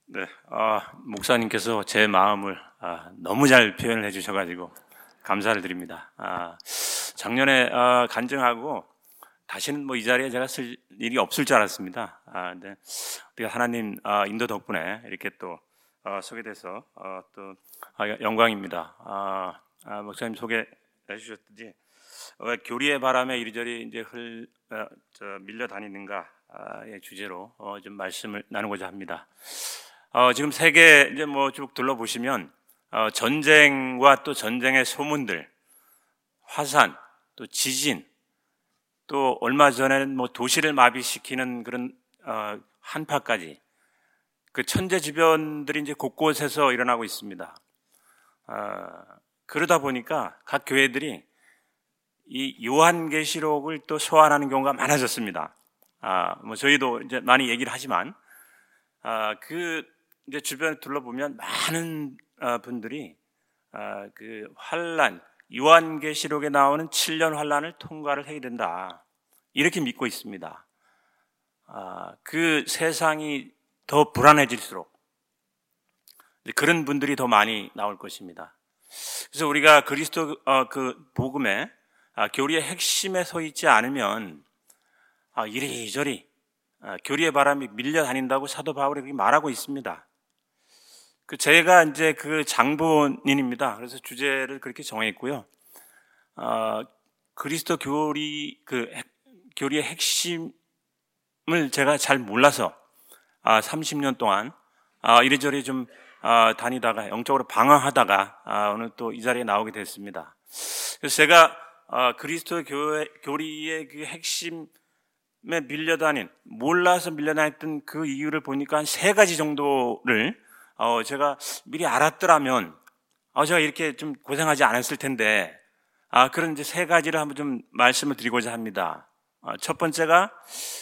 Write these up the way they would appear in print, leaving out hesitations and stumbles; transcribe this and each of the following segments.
네, 목사님께서 제 마음을 너무 잘 표현을 해주셔가지고 감사를 드립니다. 작년에 간증하고 다시는 뭐 이 자리에 제가 쓸 일이 없을 줄 알았습니다. 근데 우리가 하나님 인도 덕분에 이렇게 또 소개돼서 또 영광입니다. 목사님 소개해 주셨듯이 왜 교리의 바람에 이리저리 이제 밀려다니는가의 주제로 좀 말씀을 나누고자 합니다. 지금 세계 이제 뭐 쭉 둘러보시면 전쟁과 또 전쟁의 소문들, 화산, 또 지진, 또 얼마 전에는 뭐 도시를 마비시키는 그런 한파까지 그 천재지변들이 이제 곳곳에서 일어나고 있습니다. 그러다 보니까 각 교회들이 이 요한계시록을 또 소환하는 경우가 많아졌습니다. 뭐 저희도 이제 많이 얘기를 하지만 이제 주변에 둘러보면 많은 분들이 그 환란, 요한계시록에 나오는 7년 환란을 통과를 해야 된다, 이렇게 믿고 있습니다. 그 세상이 더 불안해질수록 그런 분들이 더 많이 나올 것입니다. 그래서 우리가 그리스도 그 복음의 교리의 핵심에 서 있지 않으면 이리저리 교리의 바람이 밀려다닌다고 사도 바울이 그렇게 말하고 있습니다. 제가 이제 그 장본인입니다. 그래서 주제를 그렇게 정했고요. 그리스도 교리의 핵심을 제가 잘 몰라서 30년 동안 이리저리 좀 다니다가 영적으로 방황하다가 오늘 또 이 자리에 나오게 됐습니다. 그래서 제가 그리스도 교리의 그 핵심에 몰라서 밀려다녔던 그 이유를 보니까 한 3가지 정도를 제가 미리 알았더라면 제가 이렇게 좀 고생하지 않았을 텐데 그런 이제 3가지를 한번 좀 말씀을 드리고자 합니다. 첫 번째가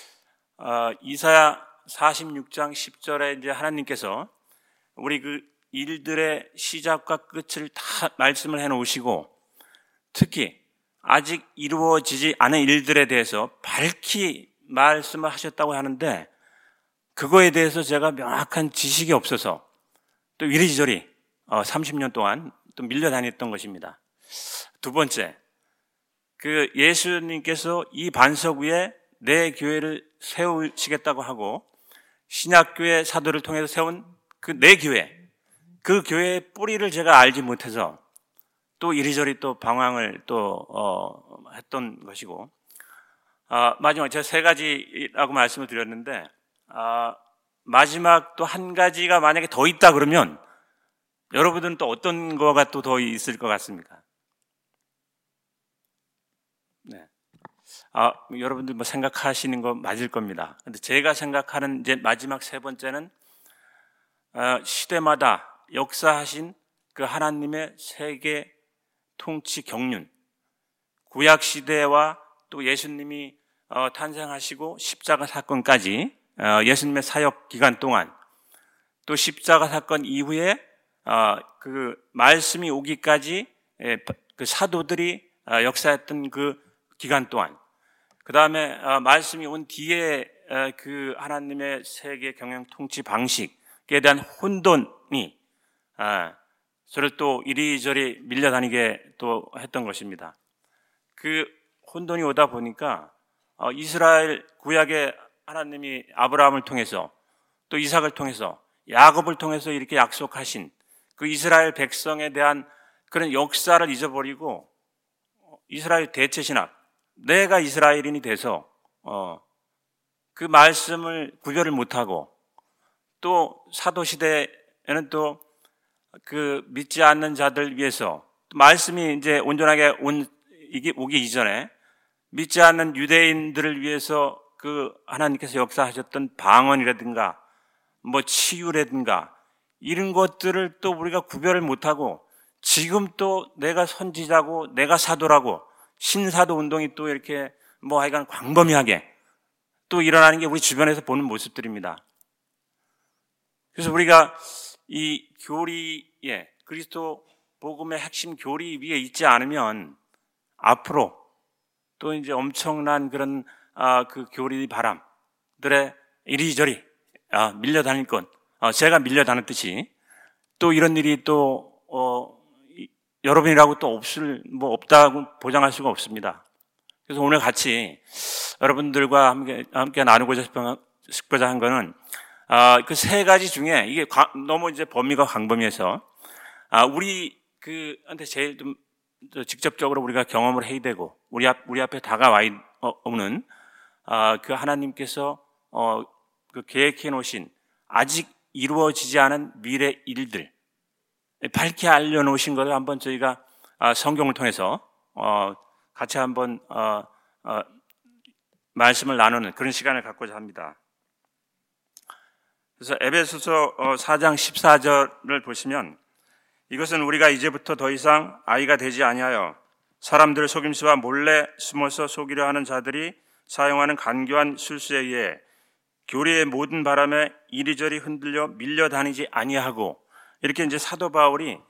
이사야 46장 10절에 이제 하나님께서 우리 그 일들의 시작과 끝을 다 말씀을 해 놓으시고 특히 아직 이루어지지 않은 일들에 대해서 밝히 말씀을 하셨다고 하는데 그거에 대해서 제가 명확한 지식이 없어서 또 이리저리 30년 동안 또 밀려다녔던 것입니다. 두 번째, 그 예수님께서 이 반석 위에 내 교회를 세우시겠다고 하고 신약교회 사도를 통해서 세운 그 내 교회, 그 교회의 뿌리를 제가 알지 못해서 또 이리저리 또 방황을 또 했던 것이고, 마지막 제가 3가지라고 말씀을 드렸는데 마지막 또 한 가지가 만약에 더 있다 그러면 여러분들은 또 어떤 거가 또 더 있을 것 같습니까? 네. 여러분들 뭐 생각하시는 거 맞을 겁니다. 근데 제가 생각하는 이제 마지막 3번째는 시대마다 역사하신 그 하나님의 세계 통치 경륜, 구약 시대와 또 예수님이 탄생하시고 십자가 사건까지 예수님의 사역 기간 동안 또 십자가 사건 이후에 그 말씀이 오기까지 그 사도들이 역사했던 그 기간 동안, 그 다음에 말씀이 온 뒤에 그 하나님의 세계 경영 통치 방식에 대한 혼돈이 저를 또 이리저리 밀려다니게 또 했던 것입니다. 그 혼돈이 오다 보니까 이스라엘 구약의 하나님이 아브라함을 통해서 또 이삭을 통해서 야곱을 통해서 이렇게 약속하신 그 이스라엘 백성에 대한 그런 역사를 잊어버리고 이스라엘 대체신학, 내가 이스라엘인이 돼서 그 말씀을 구별을 못하고 또 사도시대에는 또 그 믿지 않는 자들 위해서 말씀이 이제 온전하게 오기 이전에 믿지 않는 유대인들을 위해서 그 하나님께서 역사하셨던 방언이라든가 뭐 치유라든가 이런 것들을 또 우리가 구별을 못하고 지금 또 내가 선지자고 내가 사도라고 신사도 운동이 또 이렇게 뭐 하여간 광범위하게 또 일어나는 게 우리 주변에서 보는 모습들입니다. 그래서 우리가 이 교리에 그리스도 복음의 핵심 교리 위에 있지 않으면 앞으로 또 이제 엄청난 그런 그 교리 바람들의 이리저리 밀려다닐 것, 제가 밀려다녔듯이 또 이런 일이 또 여러분이라고 또 없다고 보장할 수가 없습니다. 그래서 오늘 같이 여러분들과 함께 나누고자 싶고자 한 거는 그 세 가지 중에 이게 너무 이제 범위가 광범위해서 우리 그한테 제일 좀 직접적으로 우리가 경험을 해야 되고 우리 앞에 다가와 오는 그 하나님께서 그 계획해 놓으신 아직 이루어지지 않은 미래 일들 밝게 알려놓으신 것을 한번 저희가 성경을 통해서 같이 한번 말씀을 나누는 그런 시간을 갖고자 합니다. 그래서 에베소서 4장 14절을 보시면 이것은 우리가 이제부터 더 이상 아이가 되지 아니하여 사람들을 속임수와 몰래 숨어서 속이려 하는 자들이 사용하는 간교한 술수에 의해 교리의 모든 바람에 이리저리 흔들려 밀려다니지 아니하고 이렇게 이제 사도 바울이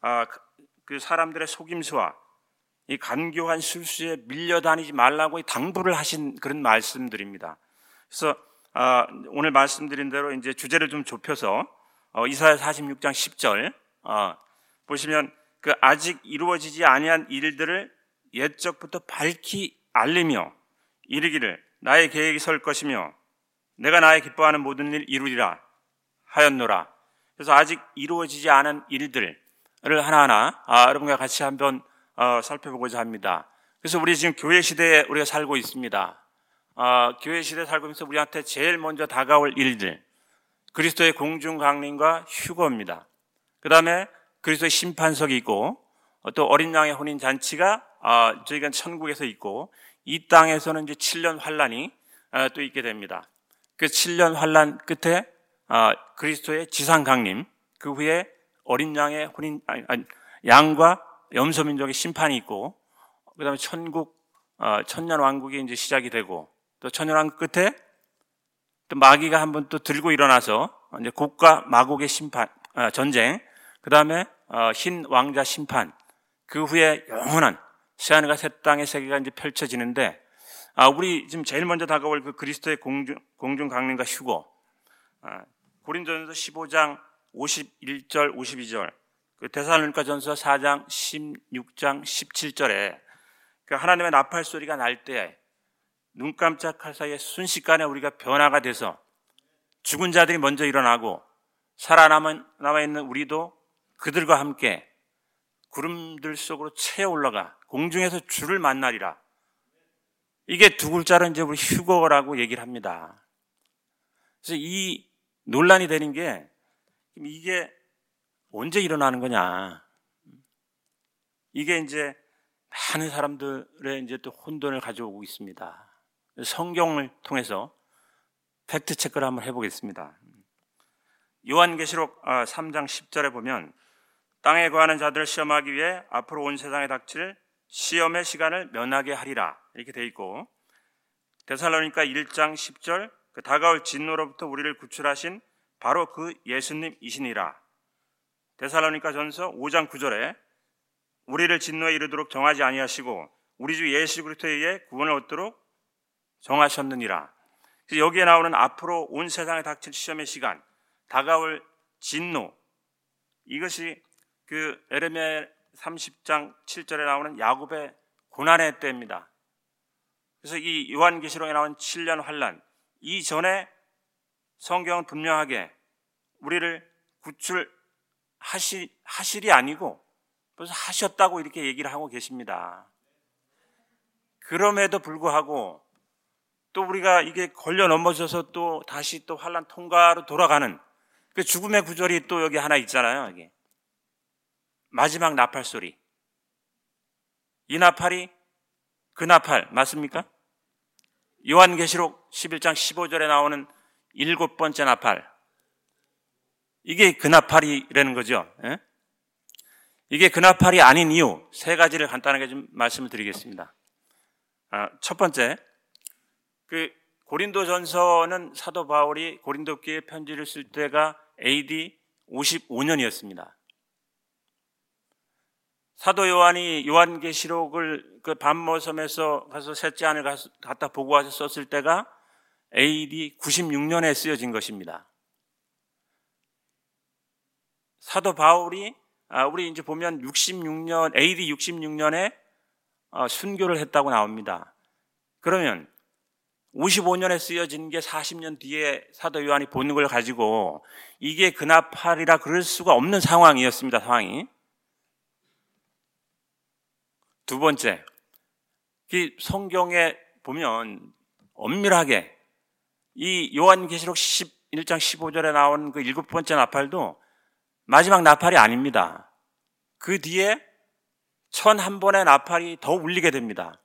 그 사람들의 속임수와 이 간교한 술수에 밀려다니지 말라고 당부를 하신 그런 말씀들입니다. 그래서 오늘 말씀드린 대로 이제 주제를 좀 좁혀서 이사야 46장 10절 보시면 그 아직 이루어지지 아니한 일들을 옛적부터 밝히 알리며 이르기를 나의 계획이 설 것이며 내가 나의 기뻐하는 모든 일 이루리라 하였노라. 그래서 아직 이루어지지 않은 일들을 하나하나 여러분과 같이 한번 살펴보고자 합니다. 그래서 우리 지금 교회 시대에 우리가 살고 있습니다. 교회 시대에 살고 있으면서 우리한테 제일 먼저 다가올 일들 그리스도의 공중 강림과 휴거입니다. 그 다음에 그리스도의 심판석이 있고 또 어린 양의 혼인 잔치가 저희가 천국에서 있고 이 땅에서는 이제 7년 환란이 또 있게 됩니다. 그 7년 환란 끝에 그리스도의 지상 강림, 그 후에 어린 양의 혼인 양과 염소민족의 심판이 있고 그다음에 천국 천년 왕국이 이제 시작이 되고 또 천년 왕국 끝에 또 마귀가 한번 또 들고 일어나서 이제 곡과 마곡의 심판 전쟁, 그다음에 흰 왕자 심판, 그 후에 영원한 새하늘과 새 땅의 세계가 이제 펼쳐지는데 우리 지금 제일 먼저 다가올 그 그리스도의 공중 강림과 휴거 고린도전서 15장 51절 52절 그 데살로니가전서 4장 16장 17절에 그 하나님의 나팔 소리가 날 때 눈 깜짝할 사이에 순식간에 우리가 변화가 돼서 죽은 자들이 먼저 일어나고 살아남아 있는 우리도 그들과 함께 구름들 속으로 채어 올라가 공중에서 주를 만나리라. 이게 두 글자로 이제 우리 휴거라고 얘기를 합니다. 그래서 이 논란이 되는 게 이게 언제 일어나는 거냐. 이게 이제 많은 사람들의 이제 또 혼돈을 가져오고 있습니다. 성경을 통해서 팩트 체크를 한번 해보겠습니다. 요한계시록 3장 10절에 보면 땅에 거하는 자들을 시험하기 위해 앞으로 온 세상에 닥칠 시험의 시간을 면하게 하리라 이렇게 돼 있고 데살로니가 1장 10절 그 다가올 진노로부터 우리를 구출하신 바로 그 예수님이시니라. 데살로니가 전서 5장 9절에 우리를 진노에 이르도록 정하지 아니하시고 우리 주 예수 그리스도에 의해 구원을 얻도록 정하셨느니라. 그래서 여기에 나오는 앞으로 온 세상에 닥칠 시험의 시간, 다가올 진노, 이것이 그 에레미야 30장 7절에 나오는 야곱의 고난의 때입니다. 그래서 이 요한계시록에 나온 7년 환란, 이 전에 성경은 분명하게 우리를 구출하실이 아니고 벌써 하셨다고 이렇게 얘기를 하고 계십니다. 그럼에도 불구하고 또 우리가 이게 걸려 넘어져서 또 다시 또 환란 통과로 돌아가는 그 죽음의 구절이 또 여기 하나 있잖아요. 이게 마지막 나팔 소리. 이 나팔이 그 나팔 맞습니까? 요한계시록 11장 15절에 나오는 7번째 나팔. 이게 그 나팔이라는 거죠. 예? 이게 그 나팔이 아닌 이유 세 가지를 간단하게 좀 말씀을 드리겠습니다. 첫 번째, 그 고린도전서는 사도 바울이 고린도 교회에 편지를 쓸 때가 AD 55년이었습니다. 사도 요한이 요한계시록을 그 반모섬에서 가서 셋째 안을 갖다 보고 와서 썼을 때가 AD 96년에 쓰여진 것입니다. 사도 바울이 우리 이제 보면 66년 AD 66년에 순교를 했다고 나옵니다. 그러면 55년에 쓰여진 게 40년 뒤에 사도 요한이 보는 걸 가지고 이게 그나팔이라 그럴 수가 없는 상황이었습니다. 상황이. 두 번째, 이 성경에 보면 엄밀하게 이 요한계시록 1장 15절에 나온 그 7번째 나팔도 마지막 나팔이 아닙니다. 그 뒤에 1001번의 나팔이 더 울리게 됩니다.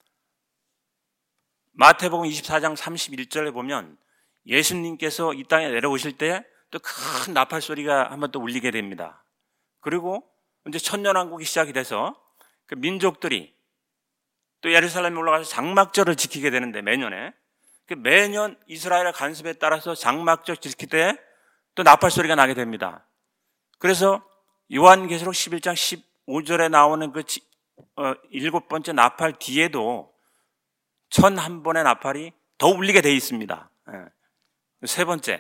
마태복음 24장 31절에 보면 예수님께서 이 땅에 내려오실 때 또 큰 나팔 소리가 한번 또 울리게 됩니다. 그리고 이제 천년왕국이 시작이 돼서 그 민족들이 또 예루살렘에 올라가서 장막절을 지키게 되는데 매년 이스라엘의 간섭에 따라서 장막절 지킬 때 또 나팔 소리가 나게 됩니다. 그래서 요한계시록 11장 15절에 나오는 그 7번째 나팔 뒤에도 1001번의 나팔이 더 울리게 돼 있습니다. 세 번째,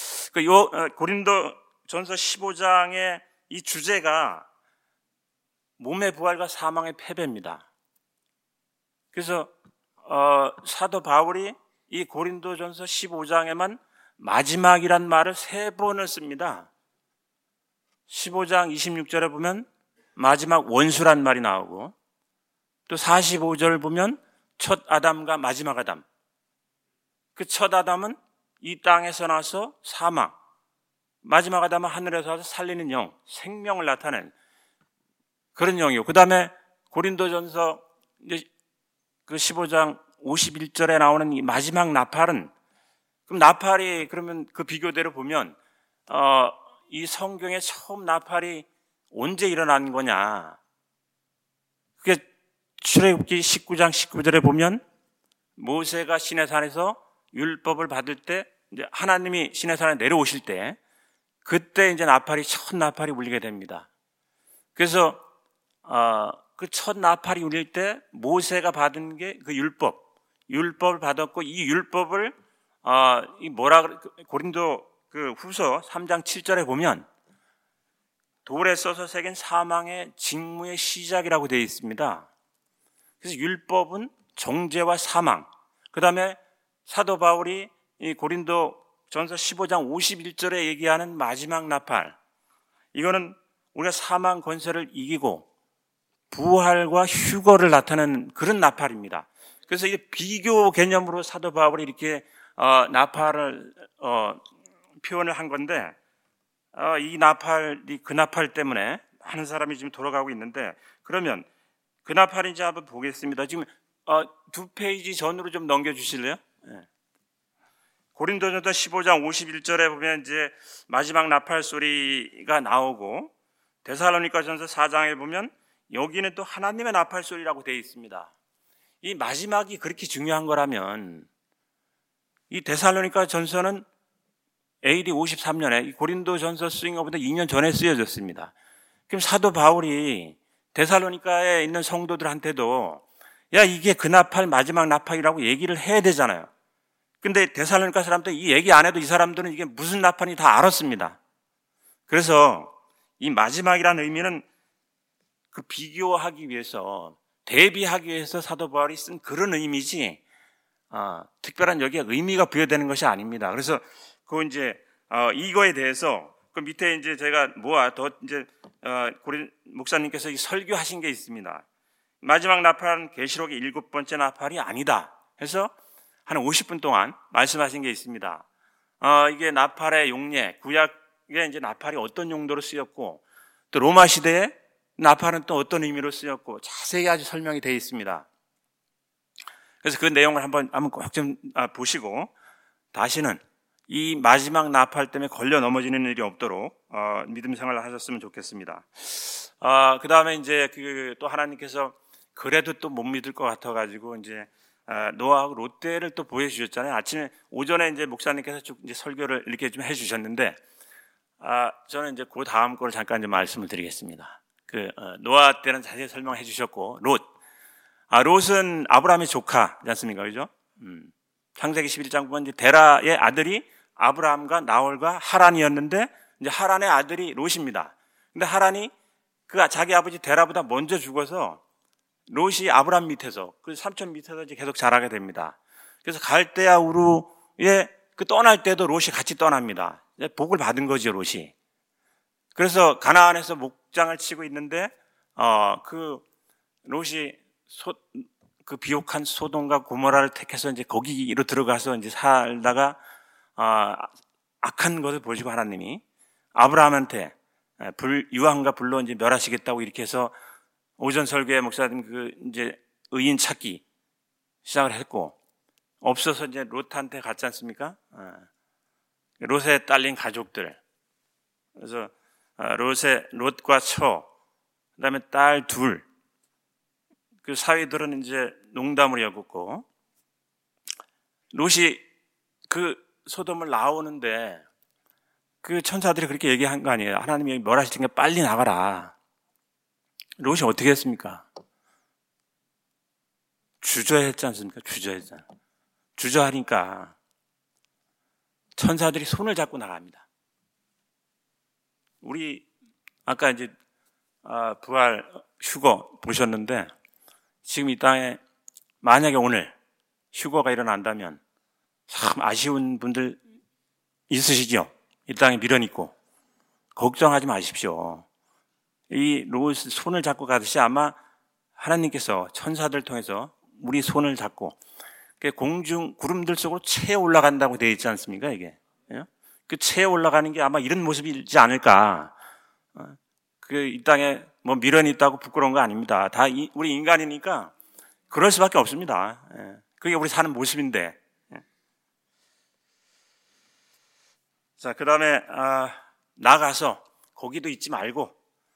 고린도전서 15장의 이 주제가 몸의 부활과 사망의 패배입니다. 그래서 사도 바울이 이 고린도전서 15장에만 마지막이란 말을 3번을 씁니다. 15장 26절에 보면 마지막 원수란 말이 나오고, 또 45절 보면 첫 아담과 마지막 아담. 그 첫 아담은 이 땅에서 나서 사망, 마지막 아담은 하늘에서 와서 살리는 영, 생명을 나타낸 그런 영이고, 그 다음에 고린도전서 그 15장 51절에 나오는 이 마지막 나팔은, 그럼 나팔이 그러면 그 비교대로 보면 이 성경에 처음 나팔이 언제 일어난 거냐? 그게 출애굽기 19장 19절에 보면 모세가 시내산에서 율법을 받을 때, 이제 하나님이 시내산에 내려오실 때, 그때 이제 첫 나팔이 울리게 됩니다. 그래서 그 첫 나팔이 울릴 때 모세가 받은 게 그 율법을 받았고, 이 율법을 고린도 그 후서 3장 7절에 보면 돌에 써서 새긴 사망의 직무의 시작이라고 되어 있습니다. 그래서 율법은 정죄와 사망, 그 다음에 사도 바울이 이 고린도전서 15장 51절에 얘기하는 마지막 나팔, 이거는 우리가 사망 권세를 이기고 부활과 휴거를 나타내는 그런 나팔입니다. 그래서 이게 비교 개념으로 사도 바울이 이렇게 나팔을 표현을 한 건데, 이 나팔이 그 나팔 때문에 많은 사람이 지금 돌아가고 있는데, 그러면 그 나팔인지 한번 보겠습니다. 지금 2페이지 전으로 좀 넘겨주실래요? 네. 고린도전서 15장 51절에 보면 이제 마지막 나팔 소리가 나오고, 데살로니가전서 4장에 보면 여기는 또 하나님의 나팔 소리라고 되어 있습니다. 이 마지막이 그렇게 중요한 거라면 이 데살로니가 전서는 AD 53년에 이 고린도전서 쓰인 것보다 2년 전에 쓰여졌습니다. 그럼 사도 바울이 데살로니가에 있는 성도들한테도 야, 이게 그 나팔, 마지막 나팔이라고 얘기를 해야 되잖아요. 근데 데살로니가 사람들 이 얘기 안 해도 이 사람들은 이게 무슨 나팔인지 다 알았습니다. 그래서 이 마지막이라는 의미는 그 비교하기 위해서, 대비하기 위해서 사도 바울이 쓴 그런 의미지, 특별한 여기에 의미가 부여되는 것이 아닙니다. 그래서 그 이제 이거에 대해서 그 밑에 이제 제가 고린 목사님께서 설교하신 게 있습니다. 마지막 나팔은 계시록의 7번째 나팔이 아니다 해서 한 50분 동안 말씀하신 게 있습니다. 이게 나팔의 용례, 구약에 이제 나팔이 어떤 용도로 쓰였고, 또 로마 시대에 나팔은 또 어떤 의미로 쓰였고, 자세히 아주 설명이 되어 있습니다. 그래서 그 내용을 한번 꼭 좀 보시고, 다시는 이 마지막 나팔 때문에 걸려 넘어지는 일이 없도록 믿음 생활을 하셨으면 좋겠습니다. 그 다음에 이제 또 하나님께서 그래도 또 못 믿을 것 같아가지고 이제 노아하고 롯데를 또 보여주셨잖아요. 오전에 이제 목사님께서 쭉 이제 설교를 이렇게 좀 해주셨는데, 저는 이제 그 다음 거를 잠깐 좀 말씀을 드리겠습니다. 노아 때는 자세히 설명해 주셨고, 롯은 아브라함의 조카지 않습니까? 그죠? 창세기 11장 보면 이제 데라의 아들이 아브라함과 나홀과 하란이었는데, 이제 하란의 아들이 롯입니다. 근데 하란이 그 자기 아버지 데라보다 먼저 죽어서 롯이 아브람 밑에서 그 삼촌 밑에서 이제 계속 자라게 됩니다. 그래서 갈대아 우르에 그 떠날 때도 롯이 같이 떠납니다. 복을 받은 거죠, 롯이. 그래서 가나안에서 목장을 치고 있는데 그 롯이 그 비옥한 소돔과 고모라를 택해서 이제 거기로 들어가서 이제 살다가 악한 것을 보시고 하나님이 아브라함한테 유황과 불로 이제 멸하시겠다고 이렇게 해서 오전 설교에 목사님 그 이제 의인 찾기 시작을 했고 없어서 이제 롯한테 갔지 않습니까? 롯에 딸린 가족들. 그래서 롯과 그다음에 딸 둘. 그 사위들은 이제 농담을 여겼고 롯이 그 소돔을 나오는데 그 천사들이 그렇게 얘기한 거 아니에요. 하나님이 멸하실 테니까 빨리 나가라. 롯이 어떻게 했습니까? 주저했지 않습니까? 주저했잖아요. 주저하니까 천사들이 손을 잡고 나갑니다. 우리 아까 이제 부활 휴거 보셨는데 지금 이 땅에 만약에 오늘 휴거가 일어난다면 참 아쉬운 분들 있으시죠? 이 땅에 미련 있고 걱정하지 마십시오. 이 롯 손을 잡고 가듯이 아마 하나님께서 천사들 통해서 우리 손을 잡고 공중 구름들 속으로 채 올라간다고 되어 있지 않습니까? 이게 그 채 올라가는 게 아마 이런 모습이지 않을까. 이 땅에 뭐 미련이 있다고 부끄러운 거 아닙니다. 다 우리 인간이니까 그럴 수밖에 없습니다. 그게 우리 사는 모습인데. 자, 그 다음에 나가서 거기도 있지 말고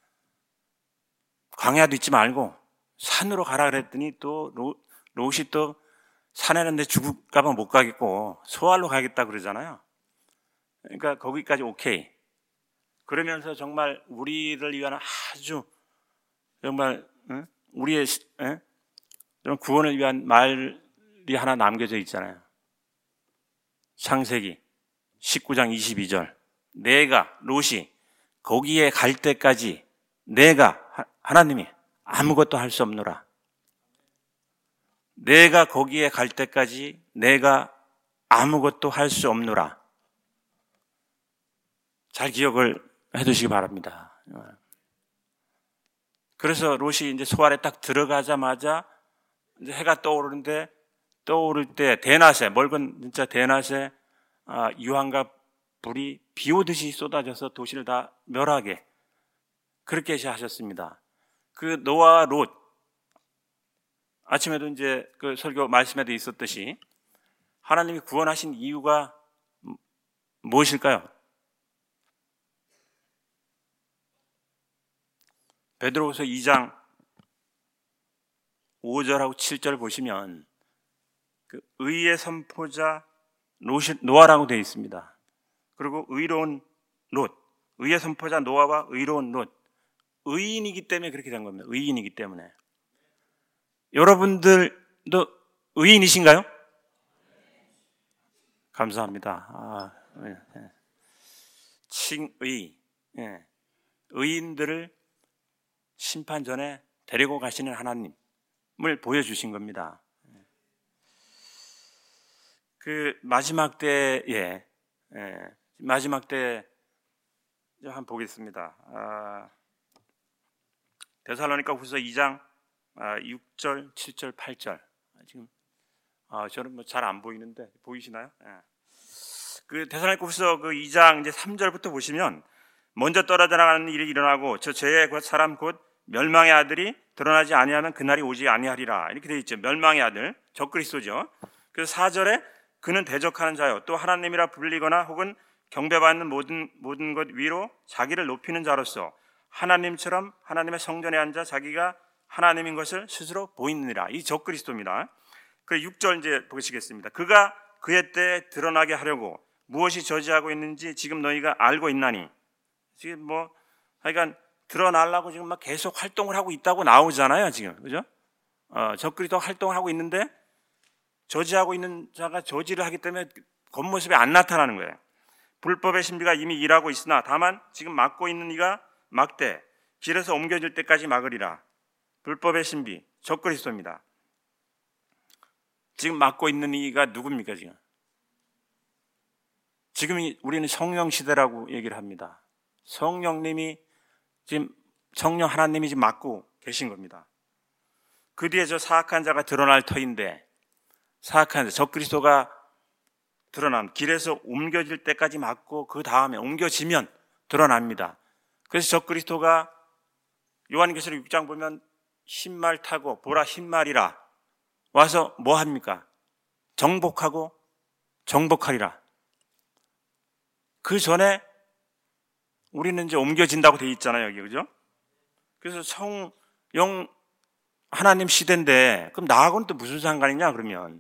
광야도 있지 말고 산으로 가라 그랬더니 또 롯이 또 산에는 내 죽을까 봐 못 가겠고 소알로 가겠다 그러잖아요. 그러니까 거기까지 오케이. 그러면서 정말 우리를 위한 아주 정말 우리의 구원을 위한 말이 하나 남겨져 있잖아요. 창세기 19장 22절. 내가 롯이 거기에 갈 때까지 내가 하나님이 아무것도 할 수 없노라. 내가 거기에 갈 때까지 내가 아무것도 할 수 없노라. 잘 기억을 해두시기 바랍니다. 그래서 롯이 이제 소알에 딱 들어가자마자 이제 해가 떠오르는데 떠오를 때 대낮에 멀건 진짜 대낮에 유황과 불이 비 오듯이 쏟아져서 도시를 다 멸하게 그렇게 하셨습니다. 그 노아와 롯 아침에도 이제 그 설교 말씀에도 있었듯이 하나님이 구원하신 이유가 무엇일까요? 베드로후서 2장 5절하고 7절 보시면 그 의의 선포자 노아라고 되어 있습니다. 그리고 의로운 롯, 의의 선포자 노아와 의로운 롯, 의인이기 때문에 그렇게 된 겁니다. 의인이기 때문에. 여러분들도 의인이신가요? 감사합니다. 칭의, 의인들을 심판 전에 데리고 가시는 하나님을 보여주신 겁니다. 그 마지막 때에 마지막 때 한번 보겠습니다. 데살로니가후서 2장 6절, 7절, 8절. 지금 저는 뭐 잘 안 보이는데 보이시나요? 그 데살로니가후서 그 2장 이제 3절부터 보시면 먼저 떨어져 나가는 일이 일어나고 저 죄의 사람 곧 멸망의 아들이 드러나지 아니하면 그날이 오지 아니하리라. 이렇게 되어 있죠. 멸망의 아들, 적그리스도죠. 그래서 4절에 그는 대적하는 자요 또 하나님이라 불리거나 혹은 경배받는 모든 것 위로 자기를 높이는 자로서 하나님처럼 하나님의 성전에 앉아 자기가 하나님인 것을 스스로 보이느니라. 이 적그리스도입니다. 그 6절 이제 보시겠습니다. 그가 그의 때에 드러나게 하려고 무엇이 저지하고 있는지 지금 너희가 알고 있나니. 지금 뭐 하여간 드러나려고 지금 막 계속 활동을 하고 있다고 나오잖아요, 지금. 그죠? 적그리스도 활동을 하고 있는데 저지하고 있는 자가 저지를 하기 때문에 겉모습이 안 나타나는 거예요. 불법의 신비가 이미 일하고 있으나 다만 지금 막고 있는 이가 막되 길에서 옮겨질 때까지 막으리라. 불법의 신비, 적그리스도입니다. 지금 막고 있는 이가 누굽니까? 지금 우리는 성령 시대라고 얘기를 합니다. 성령님이 지금 성령 하나님이 지금 막고 계신 겁니다. 그 뒤에 저 사악한 자가 드러날 터인데, 사악한 자, 적그리스도가 드러남, 길에서 옮겨질 때까지 막고 그 다음에 옮겨지면 드러납니다. 그래서 적그리스도가 요한계시록 6장 보면 흰말 타고 보라 흰말이라 와서 뭐 합니까? 정복하고 정복하리라. 그 전에 우리는 이제 옮겨진다고 돼 있잖아요, 여기, 그죠? 그래서 성령 하나님 시대인데, 그럼 나하고는 또 무슨 상관이냐, 그러면.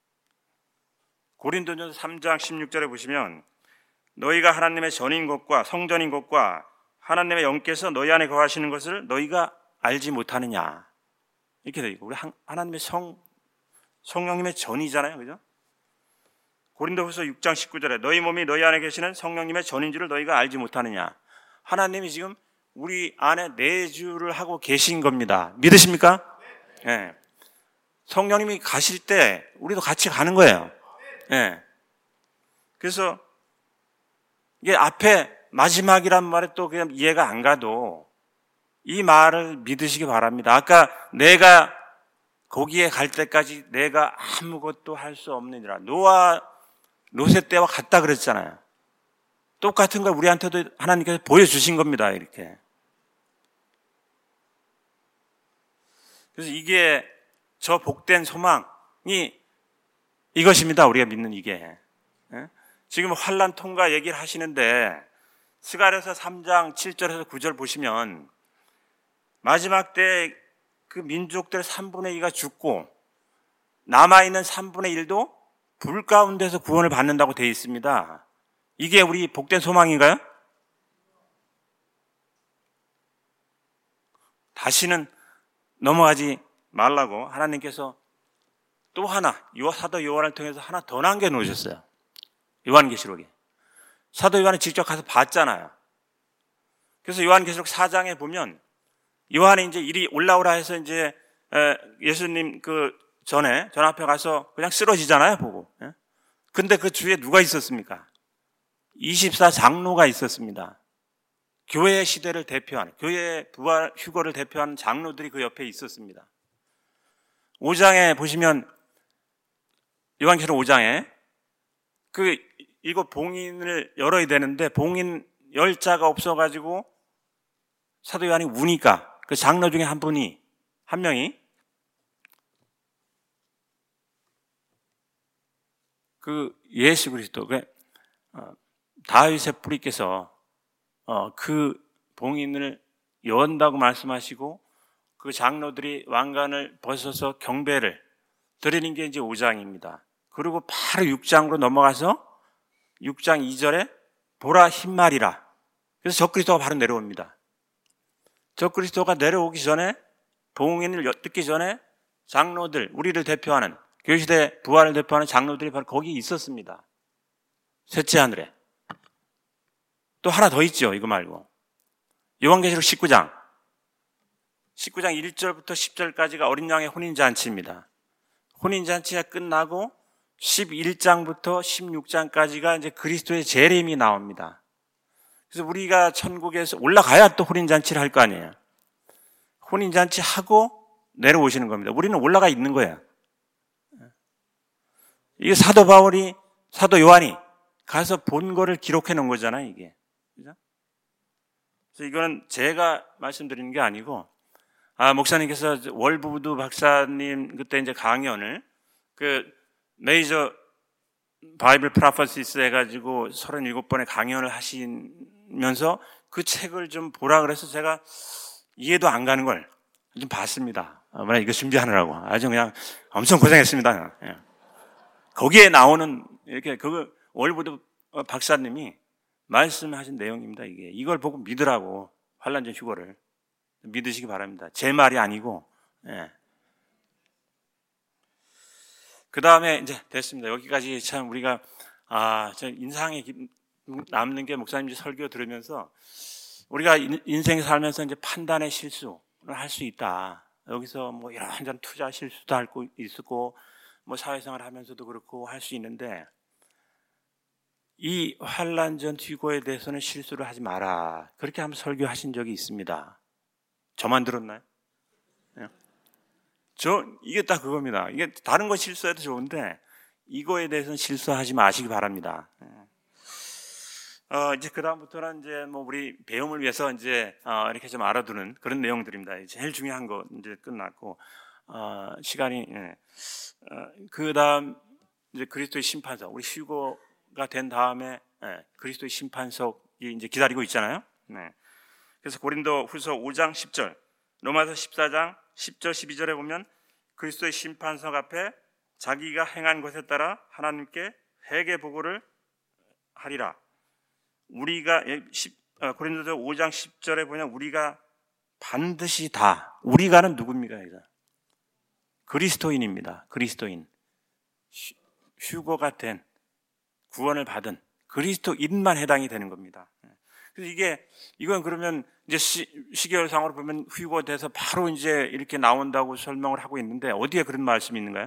고린도전서 3장 16절에 보시면, 너희가 하나님의 전인 것과 성전인 것과 하나님의 영께서 너희 안에 거하시는 것을 너희가 알지 못하느냐. 이렇게 돼 있고, 우리 하나님의 성령님의 전이잖아요, 그죠? 고린도후서 6장 19절에 너희 몸이 너희 안에 계시는 성령님의 전인 줄을 너희가 알지 못하느냐. 하나님이 지금 우리 안에 내주를 하고 계신 겁니다. 믿으십니까? 네. 성령님이 가실 때 우리도 같이 가는 거예요. 네. 그래서 이게 앞에 마지막이란 말에 또 그냥 이해가 안 가도 이 말을 믿으시기 바랍니다. 아까 내가 거기에 갈 때까지 내가 아무것도 할 수 없느니라. 노아 롯의 때와 같다 그랬잖아요. 똑같은 걸 우리한테도 하나님께서 보여주신 겁니다. 이렇게. 그래서 이게 저 복된 소망이 이것입니다. 우리가 믿는 이게. 지금 환난 통과 얘기를 하시는데 스가랴서 3장 7절에서 9절 보시면 마지막 때 그 민족들 3분의 2가 죽고 남아있는 3분의 1도 불 가운데서 구원을 받는다고 되어 있습니다. 이게 우리 복된 소망인가요? 다시는 넘어가지 말라고 하나님께서 또 하나, 사도 요한을 통해서 하나 더 남겨놓으셨어요. 요한계시록에. 사도 요한은 직접 가서 봤잖아요. 그래서 요한계시록 4장에 보면 요한이 이제 이리 올라오라 해서 이제 예수님 전 앞에 가서 그냥 쓰러지잖아요, 보고. 근데 그 주위에 누가 있었습니까? 24 장로가 있었습니다. 교회의 시대를 대표하는, 교회의 부활 휴거를 대표하는 장로들이 그 옆에 있었습니다. 5장에 보시면, 요한계시록 5장에 이거 봉인을 열어야 되는데 봉인 열 자가 없어가지고 사도 요한이 우니까 그 장로 중에 한 명이 그 예수 그리스도, 다윗의 뿌리께서 그 봉인을 연다고 말씀하시고 그 장로들이 왕관을 벗어서 경배를 드리는 게 이제 5장입니다. 그리고 바로 6장으로 넘어가서 6장 2절에 보라 흰말이라. 그래서 적그리스도가 바로 내려옵니다. 적그리스도가 내려오기 전에 봉인을 뜯기 전에 장로들, 우리를 대표하는 교회시대 부활을 대표하는 장로들이 바로 거기 있었습니다. 셋째 하늘에. 또 하나 더 있죠. 이거 말고. 요한계시록 19장 1절부터 10절까지가 어린 양의 혼인잔치입니다. 혼인잔치가 끝나고 11장부터 16장까지가 이제 그리스도의 재림이 나옵니다. 그래서 우리가 천국에서 올라가야 또 혼인잔치를 할 거 아니에요. 혼인잔치 하고 내려오시는 겁니다. 우리는 올라가 있는 거예요. 이게 사도 바울이, 사도 요한이 가서 본 거를 기록해 놓은 거잖아요, 이게. 그죠? 그래서 이거는 제가 말씀드리는 게 아니고, 목사님께서 월부두 박사님 그때 이제 강연을 메이저 바이블 프로퍼시스 해가지고 37번의 강연을 하시면서 그 책을 좀 보라 그래서 제가 이해도 안 가는 걸 좀 봤습니다. 이거 준비하느라고. 아주 그냥 엄청 고생했습니다. 예. 거기에 나오는 이렇게 월부두 박사님이 말씀하신 내용입니다. 이걸 보고 믿으라고, 환난전 휴거를. 믿으시기 바랍니다. 제 말이 아니고. 예. 그 다음에 이제 됐습니다. 여기까지 참 우리가 저 인상이 남는 게 목사님 설교 들으면서 우리가 인생 살면서 이제 판단의 실수를 할 수 있다. 여기서 뭐 이런저런 투자 실수도 할 수 있고 뭐 사회생활 하면서도 그렇고 할 수 있는데 이 환난전 휴거에 대해서는 실수를 하지 마라. 그렇게 한번 설교하신 적이 있습니다. 저만 들었나요? 이게 딱 그겁니다. 이게 다른 거 실수해도 좋은데 이거에 대해서는 실수하지 마시기 바랍니다. 이제 그다음부터는 이제 뭐 우리 배움을 위해서 이제 이렇게 좀 알아두는 그런 내용들입니다. 제일 중요한 거 이제 끝났고 시간이 그다음 이제 그리스도의 심판석, 우리 휴거가 된 다음에 그리스도의 심판석이 이제 기다리고 있잖아요. 그래서 고린도후서 5장 10절, 로마서 14장 10절 12절에 보면 그리스도의 심판석 앞에 자기가 행한 것에 따라 하나님께 회개 보고를 하리라. 우리가 고린도서 5장 10절에 보면 우리가 반드시 다, 우리가는 누굽니까? 그리스도인입니다. 그리스도인. 휴거가 된, 구원을 받은 그리스도인만 해당이 되는 겁니다. 그래서 이건 그러면 이제 시계열상으로 보면 휴거돼서 바로 이제 이렇게 나온다고 설명을 하고 있는데 어디에 그런 말씀이 있는가요?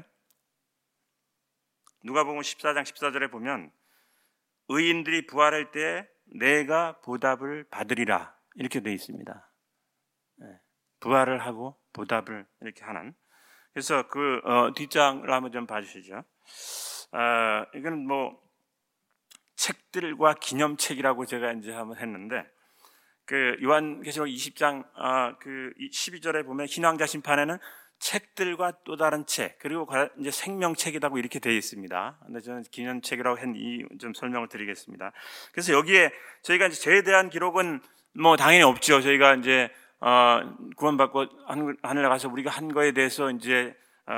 누가복음 14장 14절에 보면 의인들이 부활할 때 내가 보답을 받으리라 이렇게 되어 있습니다. 부활을 하고 보답을 이렇게 하는. 그래서 뒷장을 한번 좀 봐주시죠. 이건 뭐 책들과 기념책이라고 제가 이제 한번 했는데 요한계시록 20장 12절에 보면 신왕자 심판에는 책들과 또 다른 책 그리고 이제 생명책이라고 이렇게 되어 있습니다. 근데 저는 기념책이라고 좀 설명을 드리겠습니다. 그래서 여기에 저희가 이제 죄에 대한 기록은 뭐 당연히 없죠. 저희가 이제 구원받고 하늘에 가서 우리가 한 거에 대해서 이제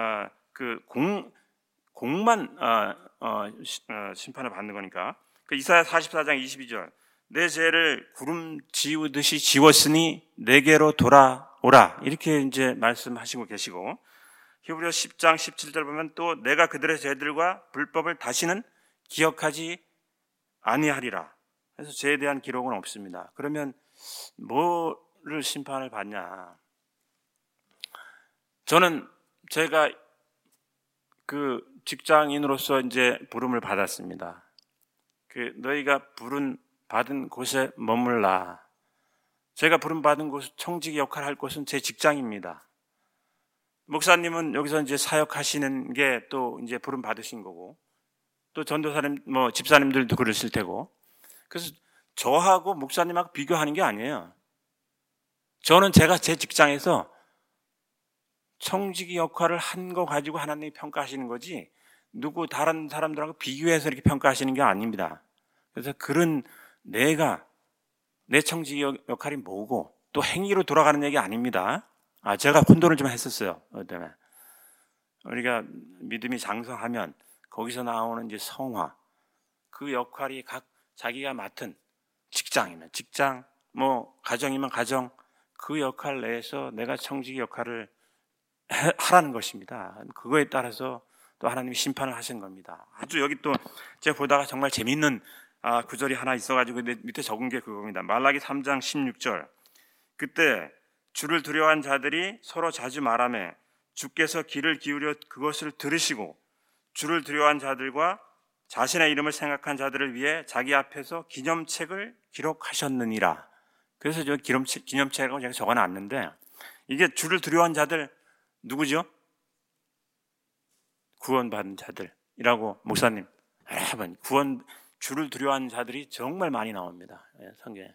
공만 심판을 받는 거니까. 이사야 44장 22절, 내 죄를 구름 지우듯이 지웠으니 내게로 돌아오라 이렇게 이제 말씀하시고 계시고, 히브리서 10장 17절 보면 또 내가 그들의 죄들과 불법을 다시는 기억하지 아니하리라. 그래서 죄에 대한 기록은 없습니다. 그러면 뭐를 심판을 받냐? 저는 제가 직장인으로서 이제 부름을 받았습니다. 너희가 받은 곳에 머물라. 제가 부름받은 곳, 청지기 역할을 할 곳은 제 직장입니다. 목사님은 여기서 이제 사역하시는 게 또 이제 부름받으신 거고, 또 전도사님, 집사님들도 그러실 테고, 그래서 저하고 목사님하고 비교하는 게 아니에요. 저는 제가 제 직장에서 청지기 역할을 한 거 가지고 하나님이 평가하시는 거지, 다른 사람들하고 비교해서 이렇게 평가하시는 게 아닙니다. 그래서 내 청지기 역할이 뭐고 또 행위로 돌아가는 얘기 아닙니다. 제가 혼돈을 좀 했었어요. 때문에 우리가 믿음이 장성하면 거기서 나오는 이제 성화, 그 역할이 자기가 맡은 직장이면 직장, 가정이면 가정, 그 역할 내에서 내가 청지기 역할을 하라는 것입니다. 그거에 따라서 또 하나님이 심판을 하신 겁니다. 아주 여기 또 제가 보다가 정말 재밌는 구절이 하나 있어가지고 밑에 적은 게 그겁니다. 말라기 3장 16절, 그때 주를 두려워한 자들이 서로 자주 말하며 주께서 귀를 기울여 그것을 들으시고 주를 두려워한 자들과 자신의 이름을 생각한 자들을 위해 자기 앞에서 기념책을 기록하셨느니라. 그래서 저 기념책이라고 제가 적어놨는데, 이게 주를 두려워한 자들 누구죠? 구원받은 자들이라고 목사님 여러분, 주를 두려워하는 자들이 정말 많이 나옵니다. 성경에.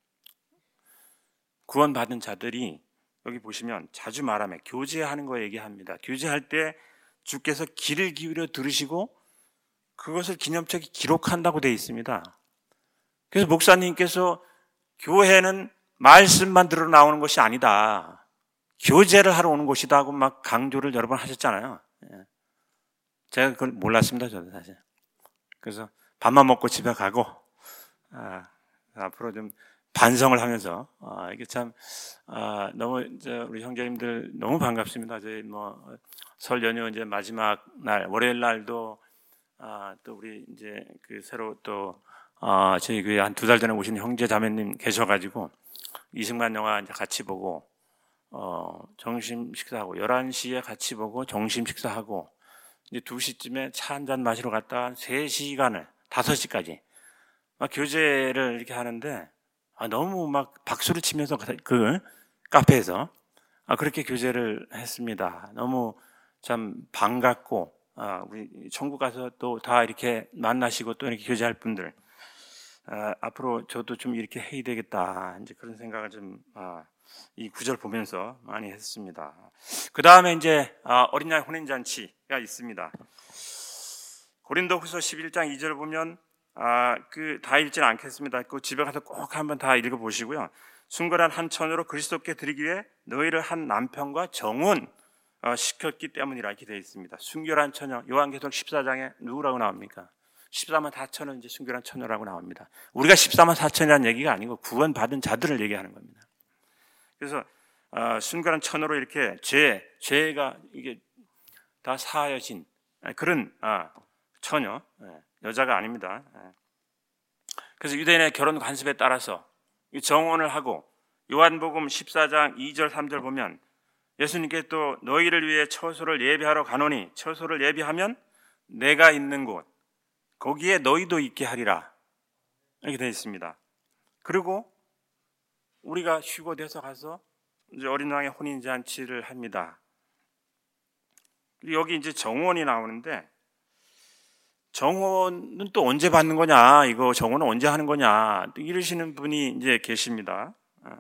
구원받은 자들이 여기 보시면 자주 말하며 교제하는 거 얘기합니다. 교제할 때 주께서 귀를 기울여 들으시고 그것을 기념책에 기록한다고 되어 있습니다. 그래서 목사님께서 교회는 말씀만 들어 나오는 것이 아니다, 교제를 하러 오는 곳이다 하고 막 강조를 여러 번 하셨잖아요. 제가 그걸 몰랐습니다, 저는 사실. 그래서 밥만 먹고 집에 가고, 앞으로 좀 반성을 하면서, 이게 참, 너무, 우리 형제님들 너무 반갑습니다. 저희 설 연휴 이제 마지막 날, 월요일 날도, 또 우리 이제 새로 또, 저희 교회 한 2달 전에 오신 형제 자매님 계셔가지고 이승만 영화 이제 같이 보고 점심 식사하고 11시에 같이 보고 점심 식사하고 이제 2시쯤에 차 한잔 마시러 갔다 한 3시간을 5시까지 막 교제를 이렇게 하는데 너무 막 박수를 치면서 그 카페에서 그렇게 교제를 했습니다. 너무 참 반갑고 우리 천국 가서 또 다 이렇게 만나시고 또 이렇게 교제할 분들 앞으로 저도 좀 이렇게 해야 되겠다 이제 그런 생각을 좀 이 구절 보면서 많이 했습니다. 그 다음에 이제 어린 양 혼인 잔치가 있습니다. 고린도후서 11장 2절 보면 다 읽지는 않겠습니다. 그 집에 가서 꼭 한번 다 읽어보시고요. 순결한 한 처녀로 그리스도께 드리기 위해 너희를 한 남편과 정혼 시켰기 때문이라 이렇게 되어 있습니다. 순결한 처녀, 요한계시록 14장에 누구라고 나옵니까? 14만 4천은 이제 순결한 처녀라고 나옵니다. 우리가 14만 4천이라는 얘기가 아니고 구원받은 자들을 얘기하는 겁니다. 그래서 순결한 처녀로 이렇게 죄가 이게 다 사하여진 그런 처녀, 여자가 아닙니다. 그래서 유대인의 결혼 관습에 따라서 정혼을 하고 요한복음 14장 2절 3절 보면 예수님께 또 너희를 위해 처소를 예비하러 가노니 처소를 예비하면 내가 있는 곳 거기에 너희도 있게 하리라 이렇게 되어 있습니다. 그리고 우리가 휴거돼서 가서 이제 어린 왕의 혼인 잔치를 합니다. 여기 이제 정혼이 나오는데 정혼은 또 언제 받는 거냐? 이거 정혼은 언제 하는 거냐? 이러시는 분이 이제 계십니다.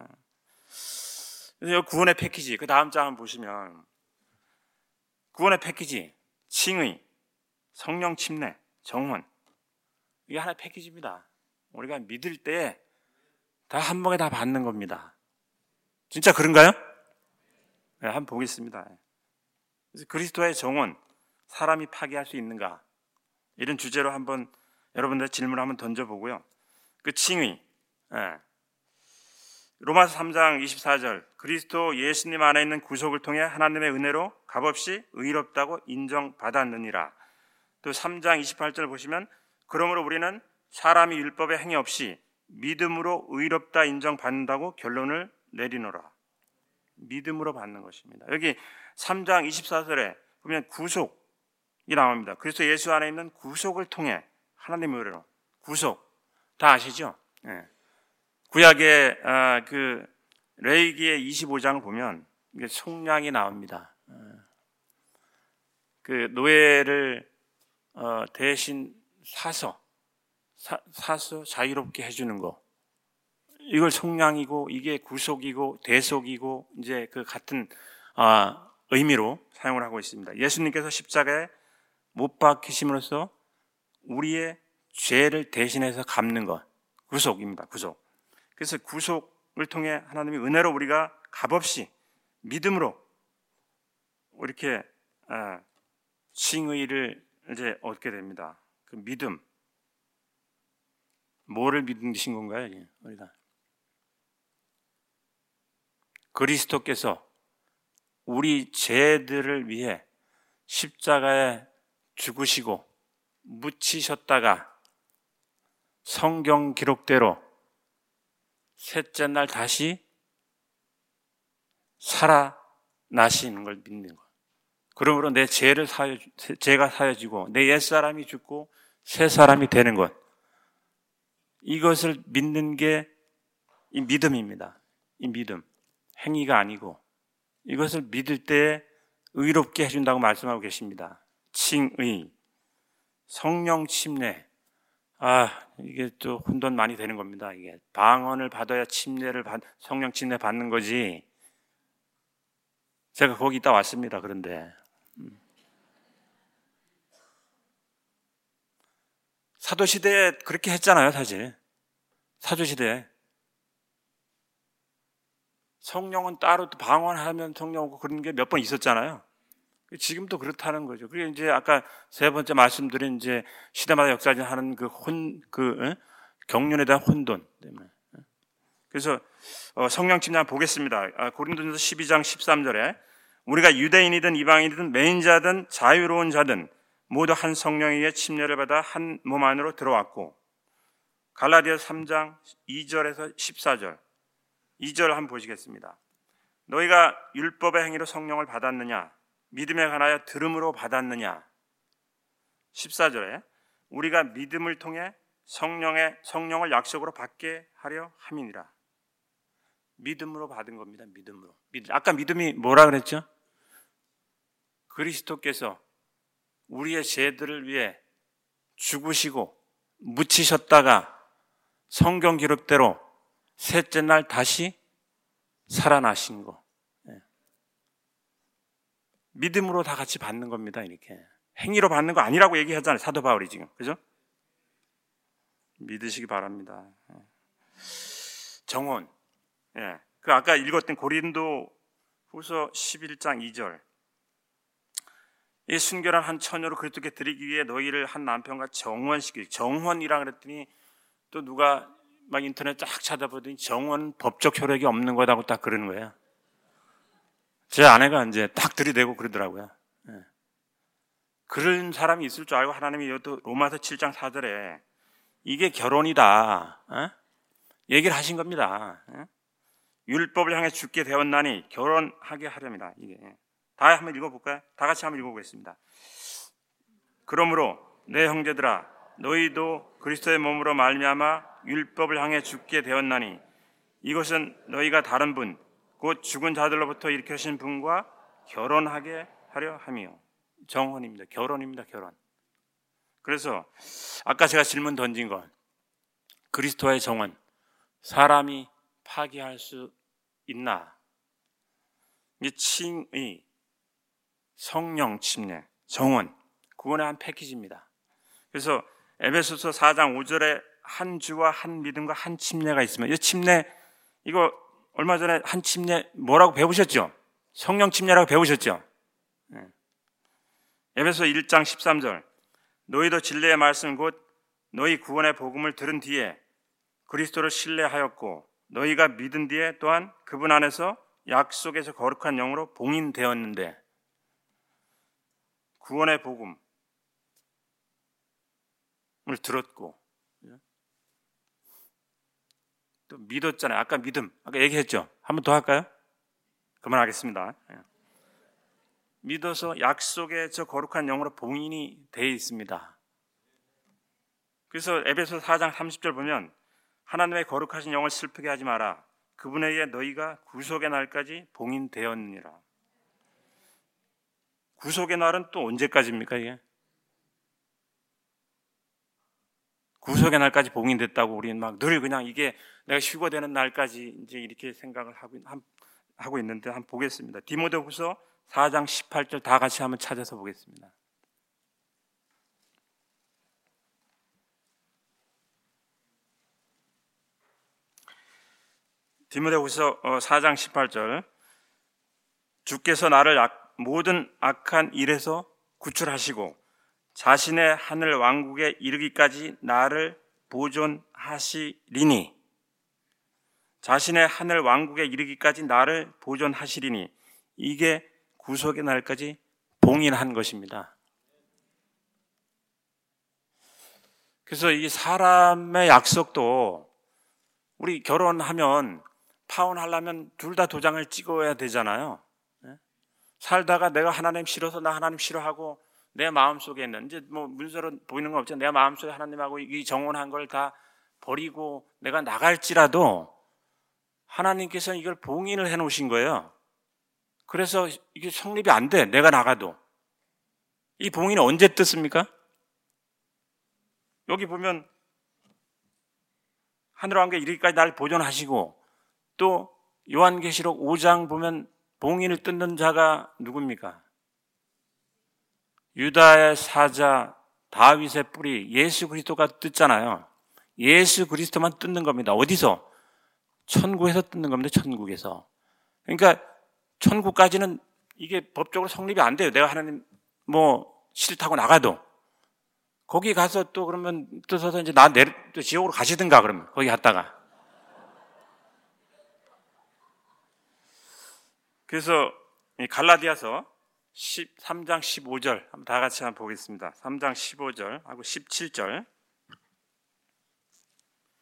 그래서 구원의 패키지, 그 다음 장 보시면 구원의 패키지, 칭의, 성령 침례, 정혼 이게 하나의 패키지입니다. 우리가 믿을 때 다 한 번에 다 받는 겁니다. 진짜 그런가요? 네, 한번 보겠습니다. 그래서 그리스도의 정혼, 사람이 파기할 수 있는가? 이런 주제로 한번 여러분들 질문을 한번 던져보고요. 그 칭의, 로마서 3장 24절 그리스도 예수님 안에 있는 구속을 통해 하나님의 은혜로 값없이 의롭다고 인정받았느니라. 또 3장 28절 보시면 그러므로 우리는 사람이 율법의 행위 없이 믿음으로 의롭다 인정받는다고 결론을 내리노라. 믿음으로 받는 것입니다. 여기 3장 24절에 보면 구속이 나옵니다. 그리스도 예수 안에 있는 구속을 통해 하나님의 은혜로 구속 다 아시죠? 네. 구약의 그 레위기의 25장을 보면 이게 속량이 나옵니다. 그 노예를 대신 사서 자유롭게 해주는 거 이걸 속량이고 이게 구속이고 대속이고 이제 그 같은 의미로 사용을 하고 있습니다. 예수님께서 십자가에 못 박히심으로써 우리의 죄를 대신해서 갚는 것 구속입니다. 구속. 그래서 구속을 통해 하나님의 은혜로 우리가 값없이 믿음으로 이렇게 칭의를 이제 얻게 됩니다. 그 믿음 뭐를 믿으신 건가요? 우리가 그리스도께서 우리 죄들을 위해 십자가에 죽으시고 묻히셨다가 성경 기록대로 셋째 날 다시 살아나시는 걸 믿는 것. 그러므로 내 죄가 사여지고 내 옛사람이 죽고 새 사람이 되는 것. 이것을 믿는 게 이 믿음입니다. 이 믿음. 행위가 아니고 이것을 믿을 때 의롭게 해준다고 말씀하고 계십니다. 칭의, 성령 침례. 이게 또 혼돈 많이 되는 겁니다. 이게 방언을 받아야 성령 침례 받는 거지. 제가 거기 있다 왔습니다. 그런데 사도시대에 그렇게 했잖아요. 사실 사도시대에 성령은 따로 또 방언하면 성령 오고 그런 게 몇 번 있었잖아요. 지금도 그렇다는 거죠. 그게 이제 아까 세 번째 말씀드린 이제 시대마다 역사하는 경륜에 대한 혼돈 때문에. 그래서 성령 침례 보겠습니다. 고린도전서 12장 13절에 우리가 유대인이든 이방인이든 매인자든 자유로운 자든 모두 한 성령에게 침례를 받아 한 몸 안으로 들어왔고 갈라디아서 3장 2절에서 14절. 2절 한번 보시겠습니다. 너희가 율법의 행위로 성령을 받았느냐? 믿음에 관하여 들음으로 받았느냐? 14절에 우리가 믿음을 통해 성령을 약속으로 받게 하려 함이니라. 믿음으로 받은 겁니다. 믿음으로. 아까 믿음이 뭐라 그랬죠? 그리스도께서 우리의 죄들을 위해 죽으시고 묻히셨다가 성경 기록대로 셋째 날 다시 살아나신 거. 믿음으로 다 같이 받는 겁니다. 이렇게 행위로 받는 거 아니라고 얘기하잖아요. 사도 바울이 지금. 그죠? 믿으시기 바랍니다. 정원. 그 아까 읽었던 고린도 후서 11장 2절. 이 순결한 한 처녀로 그리스도께 드리기 위해 너희를 한 남편과 정원시키기. 정원이라 그랬더니 또 누가 막 인터넷 쫙 찾아보더니 정원 법적 효력이 없는 거다고 딱 그러는 거예요. 제 아내가 이제 딱 들이대고 그러더라고요. 그런 사람이 있을 줄 알고 하나님이 또 로마서 7장 4절에 이게 결혼이다 얘기를 하신 겁니다. 율법을 향해 죽게 되었나니 결혼하게 하렵니다. 이게 다 한번 읽어볼까요? 다 같이 한번 읽어보겠습니다. 그러므로 내 형제들아 너희도 그리스도의 몸으로 말미암아 율법을 향해 죽게 되었나니 이것은 너희가 다른 분 곧 죽은 자들로부터 일으키신 분과 결혼하게 하려 함이요. 정혼입니다. 결혼입니다. 결혼. 그래서 아까 제가 질문 던진 건 그리스도와의 정혼 사람이 파기할 수 있나? 이 칭의, 성령 침례, 정혼 구원의 한 패키지입니다. 그래서 에베소서 4장 5절에 한 주와 한 믿음과 한 침례가 있으면 이 침례 이거 얼마 전에 한 침례 뭐라고 배우셨죠? 성령 침례라고 배우셨죠? 에베소 1장 13절 너희도 진리의 말씀 곧 너희 구원의 복음을 들은 뒤에 그리스도를 신뢰하였고 너희가 믿은 뒤에 또한 그분 안에서 약속에서 거룩한 영으로 봉인되었는데 구원의 복음을 들었고 또 믿었잖아요. 아까 믿음 아까 얘기했죠. 한 번 더 할까요? 그만하겠습니다. 믿어서 약속의 저 거룩한 영으로 봉인이 되어 있습니다. 그래서 에베소 4장 30절 보면 하나님의 거룩하신 영을 슬프게 하지 마라. 그분에 의해 너희가 구속의 날까지 봉인되었느니라. 구속의 날은 또 언제까지입니까 이게? 구속의 날까지 봉인됐다고 우리는 막 늘 그냥 이게 내가 휴거되는 날까지 이제 이렇게 생각을 하고 있는데 한번 보겠습니다. 디모데후서 4장 18절 다 같이 한번 찾아서 보겠습니다. 디모데후서 4장 18절 주께서 나를 모든 악한 일에서 구출하시고 자신의 하늘 왕국에 이르기까지 나를 보존하시리니 자신의 하늘 왕국에 이르기까지 나를 보존하시리니 이게 구속의 날까지 봉인한 것입니다. 그래서 이 사람의 약속도 우리 결혼하면 파혼하려면 둘 다 도장을 찍어야 되잖아요. 살다가 내가 하나님 싫어서 나 하나님 싫어하고 내 마음속에 있는 이제 뭐 문서로 보이는 건 없죠. 내 마음속에 하나님하고 이 정혼한 걸 다 버리고 내가 나갈지라도 하나님께서는 이걸 봉인을 해 놓으신 거예요. 그래서 이게 성립이 안 돼. 내가 나가도. 이 봉인이 언제 떴습니까? 여기 보면 하늘 왕국에 이르기까지 나를 보존하시고 또 요한계시록 5장 보면 봉인을 뜯는 자가 누굽니까? 유다의 사자 다윗의 뿌리 예수 그리스도가 뜯잖아요. 예수 그리스도만 뜯는 겁니다. 어디서? 천국에서 뜯는 겁니다. 천국에서. 그러니까 천국까지는 이게 법적으로 성립이 안 돼요. 내가 하나님 싫다고 나가도 거기 가서 또 그러면 뜯어서 이제 또 지옥으로 가시든가 그러면 거기 갔다가. 그래서 갈라디아서 3장 15절 한번 다 같이 한번 보겠습니다. 3장 15절 하고 17절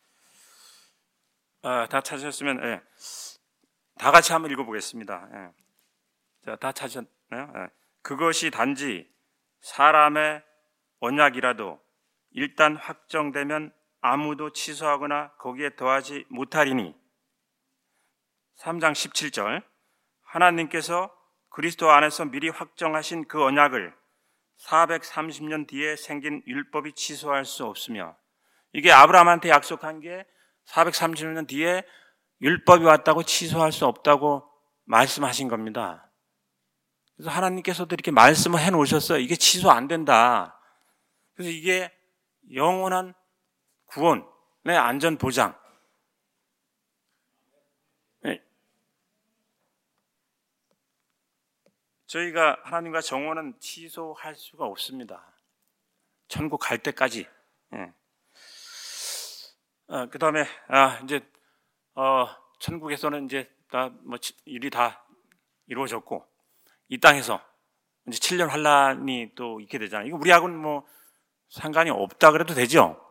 다 찾으셨으면 다 같이 한번 읽어보겠습니다. 자, 다 찾으셨나요? 그것이 단지 사람의 언약이라도 일단 확정되면 아무도 취소하거나 거기에 더하지 못하리니 3장 17절 하나님께서 그리스도 안에서 미리 확정하신 그 언약을 430년 뒤에 생긴 율법이 취소할 수 없으며 이게 아브라함한테 약속한 게 430년 뒤에 율법이 왔다고 취소할 수 없다고 말씀하신 겁니다. 그래서 하나님께서도 이렇게 말씀을 해놓으셨어요. 이게 취소 안 된다. 그래서 이게 영원한 구원의 안전 보장. 저희가 하나님과 정원은 취소할 수가 없습니다. 천국 갈 때까지. 그 다음에 이제 천국에서는 이제 다 뭐 일이 다 이루어졌고 이 땅에서 이제 7년 환란이 또 있게 되잖아요. 이거 우리하고는 뭐 상관이 없다 그래도 되죠.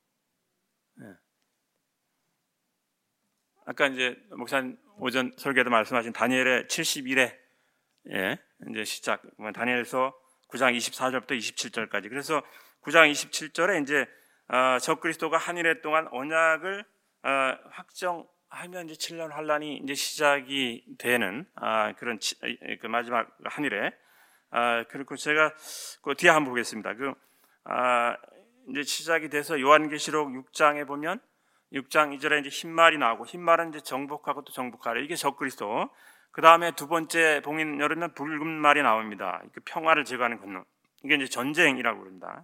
아까 이제 목사님 오전 설교에도 말씀하신 다니엘의 70일에 이제 시작 다니엘서 9장 24절부터 27절까지. 그래서 9장 27절에 이제 적그리스도가 한일해 동안 언약을 확정하면 이제 7년 환란이 이제 시작이 되는 그런 그 마지막 한일에 그리고 제가 그 뒤에 한번 보겠습니다. 이제 시작이 돼서 요한계시록 6장에 보면 6장 2절에 이제 흰말이 나오고 흰말은 이제 정복하고 또 정복하래. 이게 적그리스도. 그 다음에 두 번째 봉인 열으면 붉은 말이 나옵니다. 그 평화를 제거하는 권능. 이게 이제 전쟁이라고 그럽니다.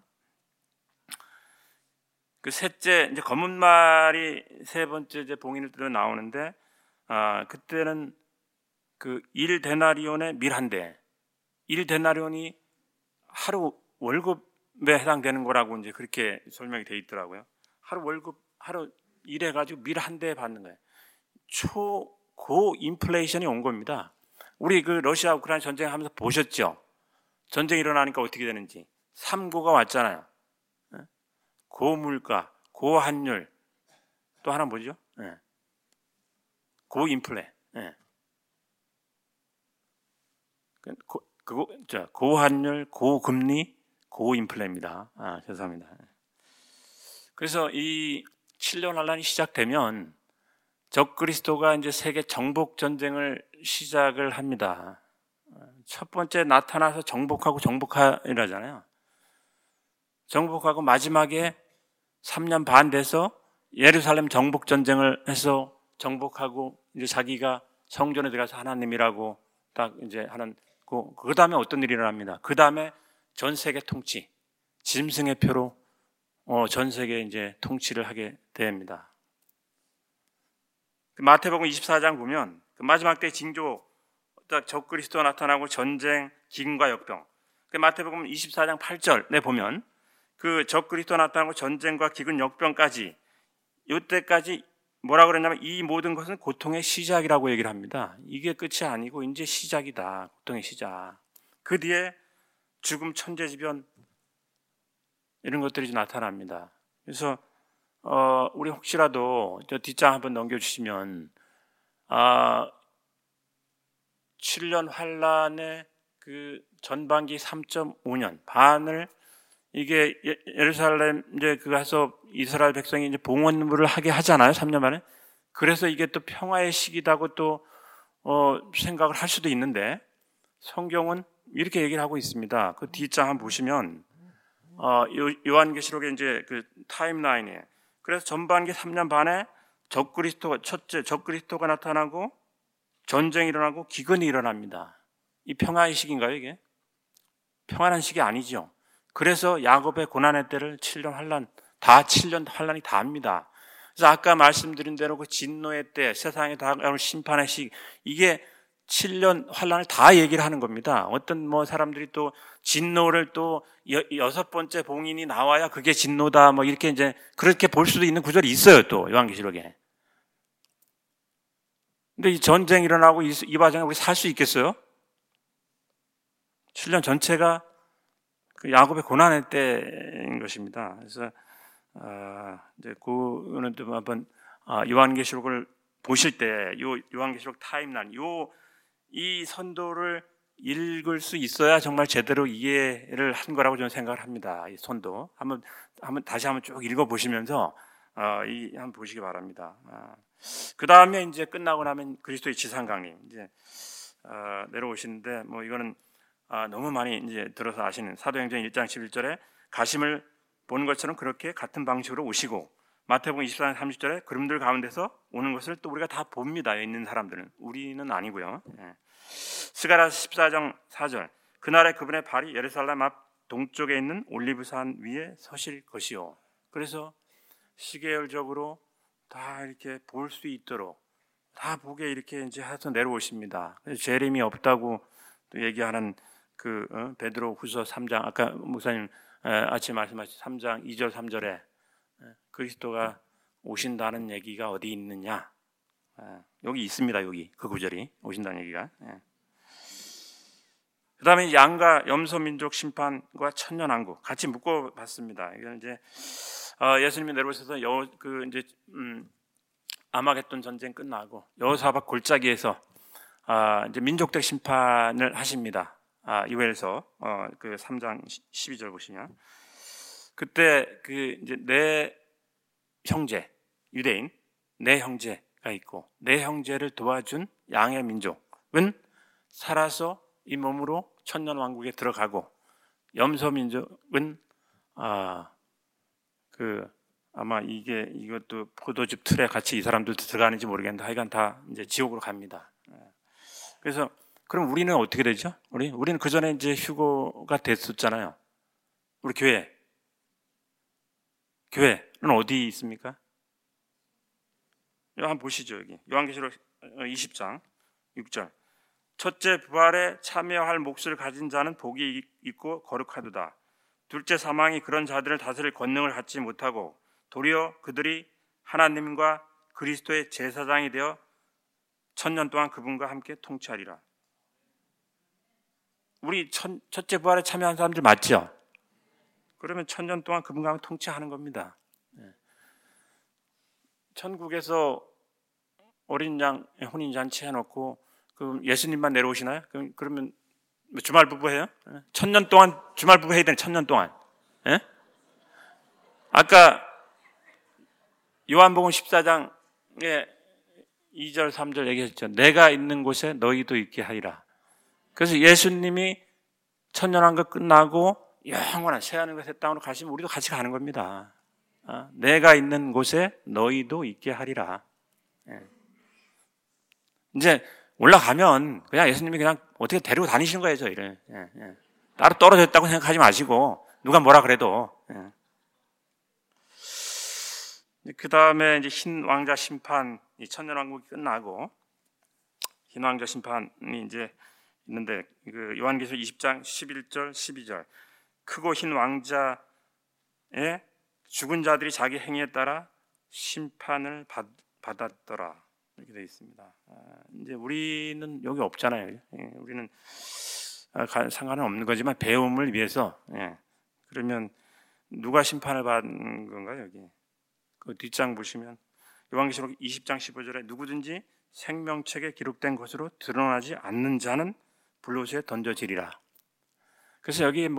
그 셋째 이제 검은 말이 세 번째 이제 봉인을 들어 나오는데 그때는 그 1데나리온의 밀 한 대. 1데나리온이 하루 월급에 해당되는 거라고 이제 그렇게 설명이 돼 있더라고요. 하루 월급 하루 일해 가지고 밀 한 대 받는 거예요. 초고 인플레이션이 온 겁니다. 우리 그 러시아 우크라이나 전쟁 하면서 보셨죠? 전쟁이 일어나니까 어떻게 되는지. 3고가 왔잖아요. 고물가, 고환율, 또 하나 뭐죠? 고인플레. 고환율, 고금리, 고인플레입니다. 죄송합니다. 그래서 이 7년 환란이 시작되면 적그리스도가 이제 세계 정복 전쟁을 시작을 합니다. 첫 번째 나타나서 정복하라잖아요. 정복하고 마지막에 3년 반 돼서 예루살렘 정복 전쟁을 해서 정복하고 이제 자기가 성전에 들어가서 하나님이라고 딱 이제 하는 그 다음에 어떤 일이 일어납니다. 그 다음에 전 세계 통치, 짐승의 표로 전 세계 이제 통치를 하게 됩니다. 마태복음 24장 보면 그 마지막 때 징조, 적그리스도가 나타나고 전쟁, 기근과 역병. 그 마태복음 24장 8절에 보면 그 적그리스도가 나타나고 전쟁과 기근, 역병까지 이때까지 뭐라 그랬냐면 이 모든 것은 고통의 시작이라고 얘기를 합니다. 이게 끝이 아니고 이제 시작이다. 고통의 시작. 그 뒤에 죽음, 천재지변 이런 것들이 나타납니다. 그래서 우리 혹시라도 저 뒷장 한번 넘겨주시면 7년 환란의 그 전반기 3.5년 반을 이게 예루살렘 이제 그 가서 이스라엘 백성이 이제 봉헌물을 하게 하잖아요. 3년 만에. 그래서 이게 또 평화의 시기다고 또 생각을 할 수도 있는데 성경은 이렇게 얘기를 하고 있습니다. 그 뒷장 한번 보시면 요한계시록의 이제 그 타임라인에 그래서 전반기 3년 반에 적그리스도가 나타나고 전쟁이 일어나고 기근이 일어납니다. 이 평화의 시기인가요, 이게? 평안한 시기 아니죠. 그래서 야곱의 고난의 때를 7년 환란이 다 합니다. 그래서 아까 말씀드린 대로 그 진노의 때, 세상에 다가올 심판의 시기, 이게 7년 환란을 다 얘기를 하는 겁니다. 어떤 사람들이 또 진노를 또 6번째 봉인이 나와야 그게 진노다 이렇게 이제 그렇게 볼 수도 있는 구절이 있어요. 또 요한계시록에. 근데 이 전쟁이 일어나고 이 과정에 우리 살 수 있겠어요? 7년 전체가 그 야곱의 고난의 때인 것입니다. 그래서 이제 그거는 좀 한번 요한계시록을 보실 때 요한계시록 타임라인 이 선도를 읽을 수 있어야 정말 제대로 이해를 한 거라고 저는 생각을 합니다. 이 선도 다시 한번 쭉 읽어 보시면서 한번 보시기 바랍니다. 그 다음에 이제 끝나고 나면 그리스도의 지상강림 이제 내려오시는데 뭐 이거는 너무 많이 이제 들어서 아시는 사도행전 1장 11절에 가심을 보는 것처럼 그렇게 같은 방식으로 오시고 마태복음 24장 30절에 그림들 가운데서 오는 것을 또 우리가 다 봅니다. 있는 사람들은 우리는 아니고요. 스가랴서 14장 4절 그날에 그분의 발이 예루살렘 앞 동쪽에 있는 올리브산 위에 서실 것이요. 그래서 시계열적으로 다 이렇게 볼 수 있도록 다 보게 이렇게 이제 해서 내려오십니다. 그래서 재림이 없다고 또 얘기하는 베드로 후서 3장 아까 목사님 아침에 말씀하신 3장 2절 3절에 그리스도가 오신다는 얘기가 어디 있느냐? 여기 있습니다. 여기 그 구절이 오신다는 얘기가. 그 다음에 양과 염소 민족 심판과 천년왕국 같이 묶어봤습니다. 이건 이제 예수님이 내려오셔서 이제 아마겟돈 전쟁 끝나고 여호사밧 골짜기에서 이제 민족적 심판을 하십니다. 이후에서 그 3장 12절 보시면 그때 이제 내 형제 유대인 내 형제가 있고 내 형제를 도와준 양의 민족은 살아서 이 몸으로 천년 왕국에 들어가고 염소 민족은 아마 이것도 포도즙 틀에 같이 이 사람들도 들어가는지 모르겠는데 하여간 다 이제 지옥으로 갑니다. 그래서 그럼 우리는 어떻게 되죠? 우리는 그 전에 이제 휴거가 됐었잖아요. 우리 교회는 어디 있습니까? 한번 보시죠. 여기 요한계시록 20장 6절 첫째 부활에 참여할 몫을 가진 자는 복이 있고 거룩하도다. 둘째 사망이 그런 자들을 다스릴 권능을 갖지 못하고 도리어 그들이 하나님과 그리스도의 제사장이 되어 천년 동안 그분과 함께 통치하리라. 우리 첫째 부활에 참여한 사람들 맞죠? 그러면 천년 동안 그분과 함께 통치하는 겁니다. 천국에서 어린 양 혼인잔치 해놓고 그럼 예수님만 내려오시나요? 그러면 주말 부부 해요? 천년 동안 주말 부부 해야 되는 천년 동안. 아까 요한복음 14장에 2절 3절 얘기했죠. 내가 있는 곳에 너희도 있게 하리라. 그래서 예수님이 천년왕국 끝나고 영원한 새하늘과 새 땅으로 가시면 우리도 같이 가는 겁니다. 내가 있는 곳에 너희도 있게 하리라. 이제 올라가면 그냥 예수님이 그냥 어떻게 데리고 다니시는 거예요, 저희를. 따로 떨어졌다고 생각하지 마시고 누가 뭐라 그래도. 그 다음에 이제 흰 왕자 심판, 이 천년왕국이 끝나고 흰 왕자 심판이 이제 있는데 그 요한계시록 20장 11절 12절 크고 흰 왕자의 죽은 자들이 자기 행위에 따라 심판을 받았더라. 이렇게 되어 있습니다. 이제 우리는 여기 없잖아요. 우리는 상관은 없는 거지만 배움을 위해서. 그러면 누가 심판을 받는 건가요? 여기 그 뒷장 보시면 요한계시록 20장 15절에 누구든지 생명책에 기록된 것으로 드러나지 않는 자는 불로수에 던져지리라. 그래서 여기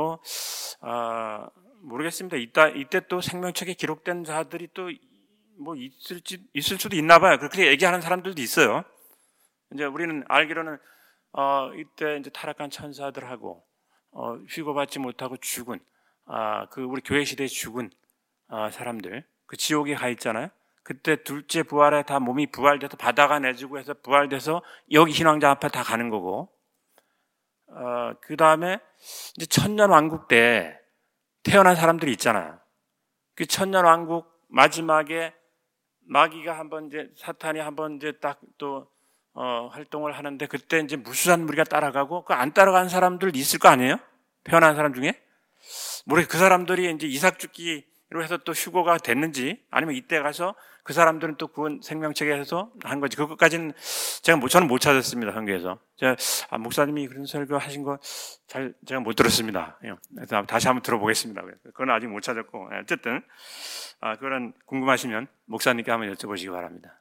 모르겠습니다. 이때 또 생명책에 기록된 자들이 또 있을 수도 있나 봐요. 그렇게 얘기하는 사람들도 있어요. 이제 우리는 알기로는 이때 이제 타락한 천사들하고 휴거받지 못하고 죽은 우리 교회 시대에 죽은 사람들 그 지옥에 가 있잖아요. 그때 둘째 부활에 다 몸이 부활돼서 바다가 내주고 해서 부활돼서 여기 흰왕자 앞에 다 가는 거고 그 다음에 이제 천년왕국 때 태어난 사람들이 있잖아요. 그 천년왕국 마지막에 마귀가 사탄이 한번 이제 딱 또 활동을 하는데 그때 이제 무수한 무리가 따라가고 그 안 따라간 사람들 있을 거 아니에요? 태어난 사람 중에 그 사람들이 이제 이삭 죽기로 해서 또 휴거가 됐는지 아니면 이때 가서 그 사람들은 또 구원 생명책에서 한 거지. 그것까지는 저는 못 찾았습니다. 성경에서. 목사님이 그런 설교 하신 거 제가 못 들었습니다. 그래서 다시 한번 들어보겠습니다. 그건 아직 못 찾았고. 어쨌든, 그런 궁금하시면 목사님께 한번 여쭤보시기 바랍니다.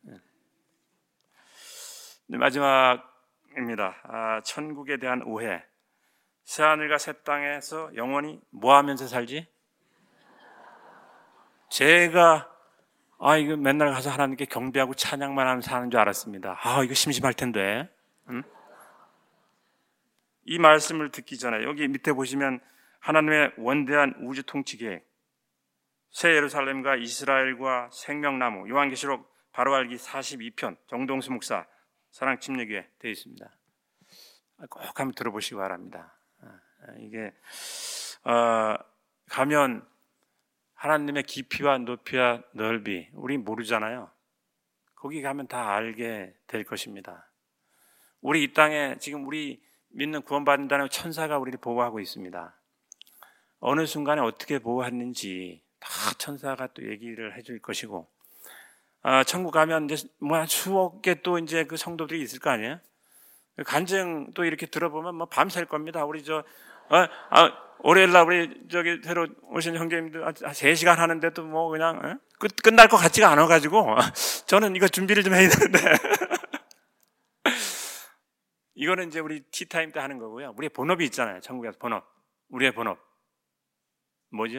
마지막입니다. 천국에 대한 오해. 새하늘과 새 땅에서 영원히 뭐 하면서 살지? 제가 이거 맨날 가서 하나님께 경배하고 찬양만 하면서 사는 줄 알았습니다. 이거 심심할 텐데. 이 말씀을 듣기 전에 여기 밑에 보시면 하나님의 원대한 우주 통치 계획, 새 예루살렘과 이스라엘과 생명나무, 요한계시록 바로 알기 42편, 정동수 목사 사랑 침례교회 되어 있습니다. 꼭 한번 들어보시기 바랍니다. 이게 가면 하나님의 깊이와 높이와 넓이 우리 모르잖아요. 거기 가면 다 알게 될 것입니다. 우리 이 땅에 지금 우리 믿는 구원받는다는 천사가 우리를 보호하고 있습니다. 어느 순간에 어떻게 보호했는지 다 천사가 또 얘기를 해줄 것이고, 천국 가면 이제 수억 개 또 이제 그 성도들이 있을 거 아니에요? 간증 또 이렇게 들어보면 밤샐 겁니다. 우리 월요일날 우리 새로 오신 형제님들 3시간 하는데도 그냥 끝날 것 같지가 않아가지고 저는 이거 준비를 좀 해야 되는데 이거는 이제 우리 티타임 때 하는 거고요. 우리의 본업이 있잖아요. 천국에서 본업. 우리의 본업 뭐죠?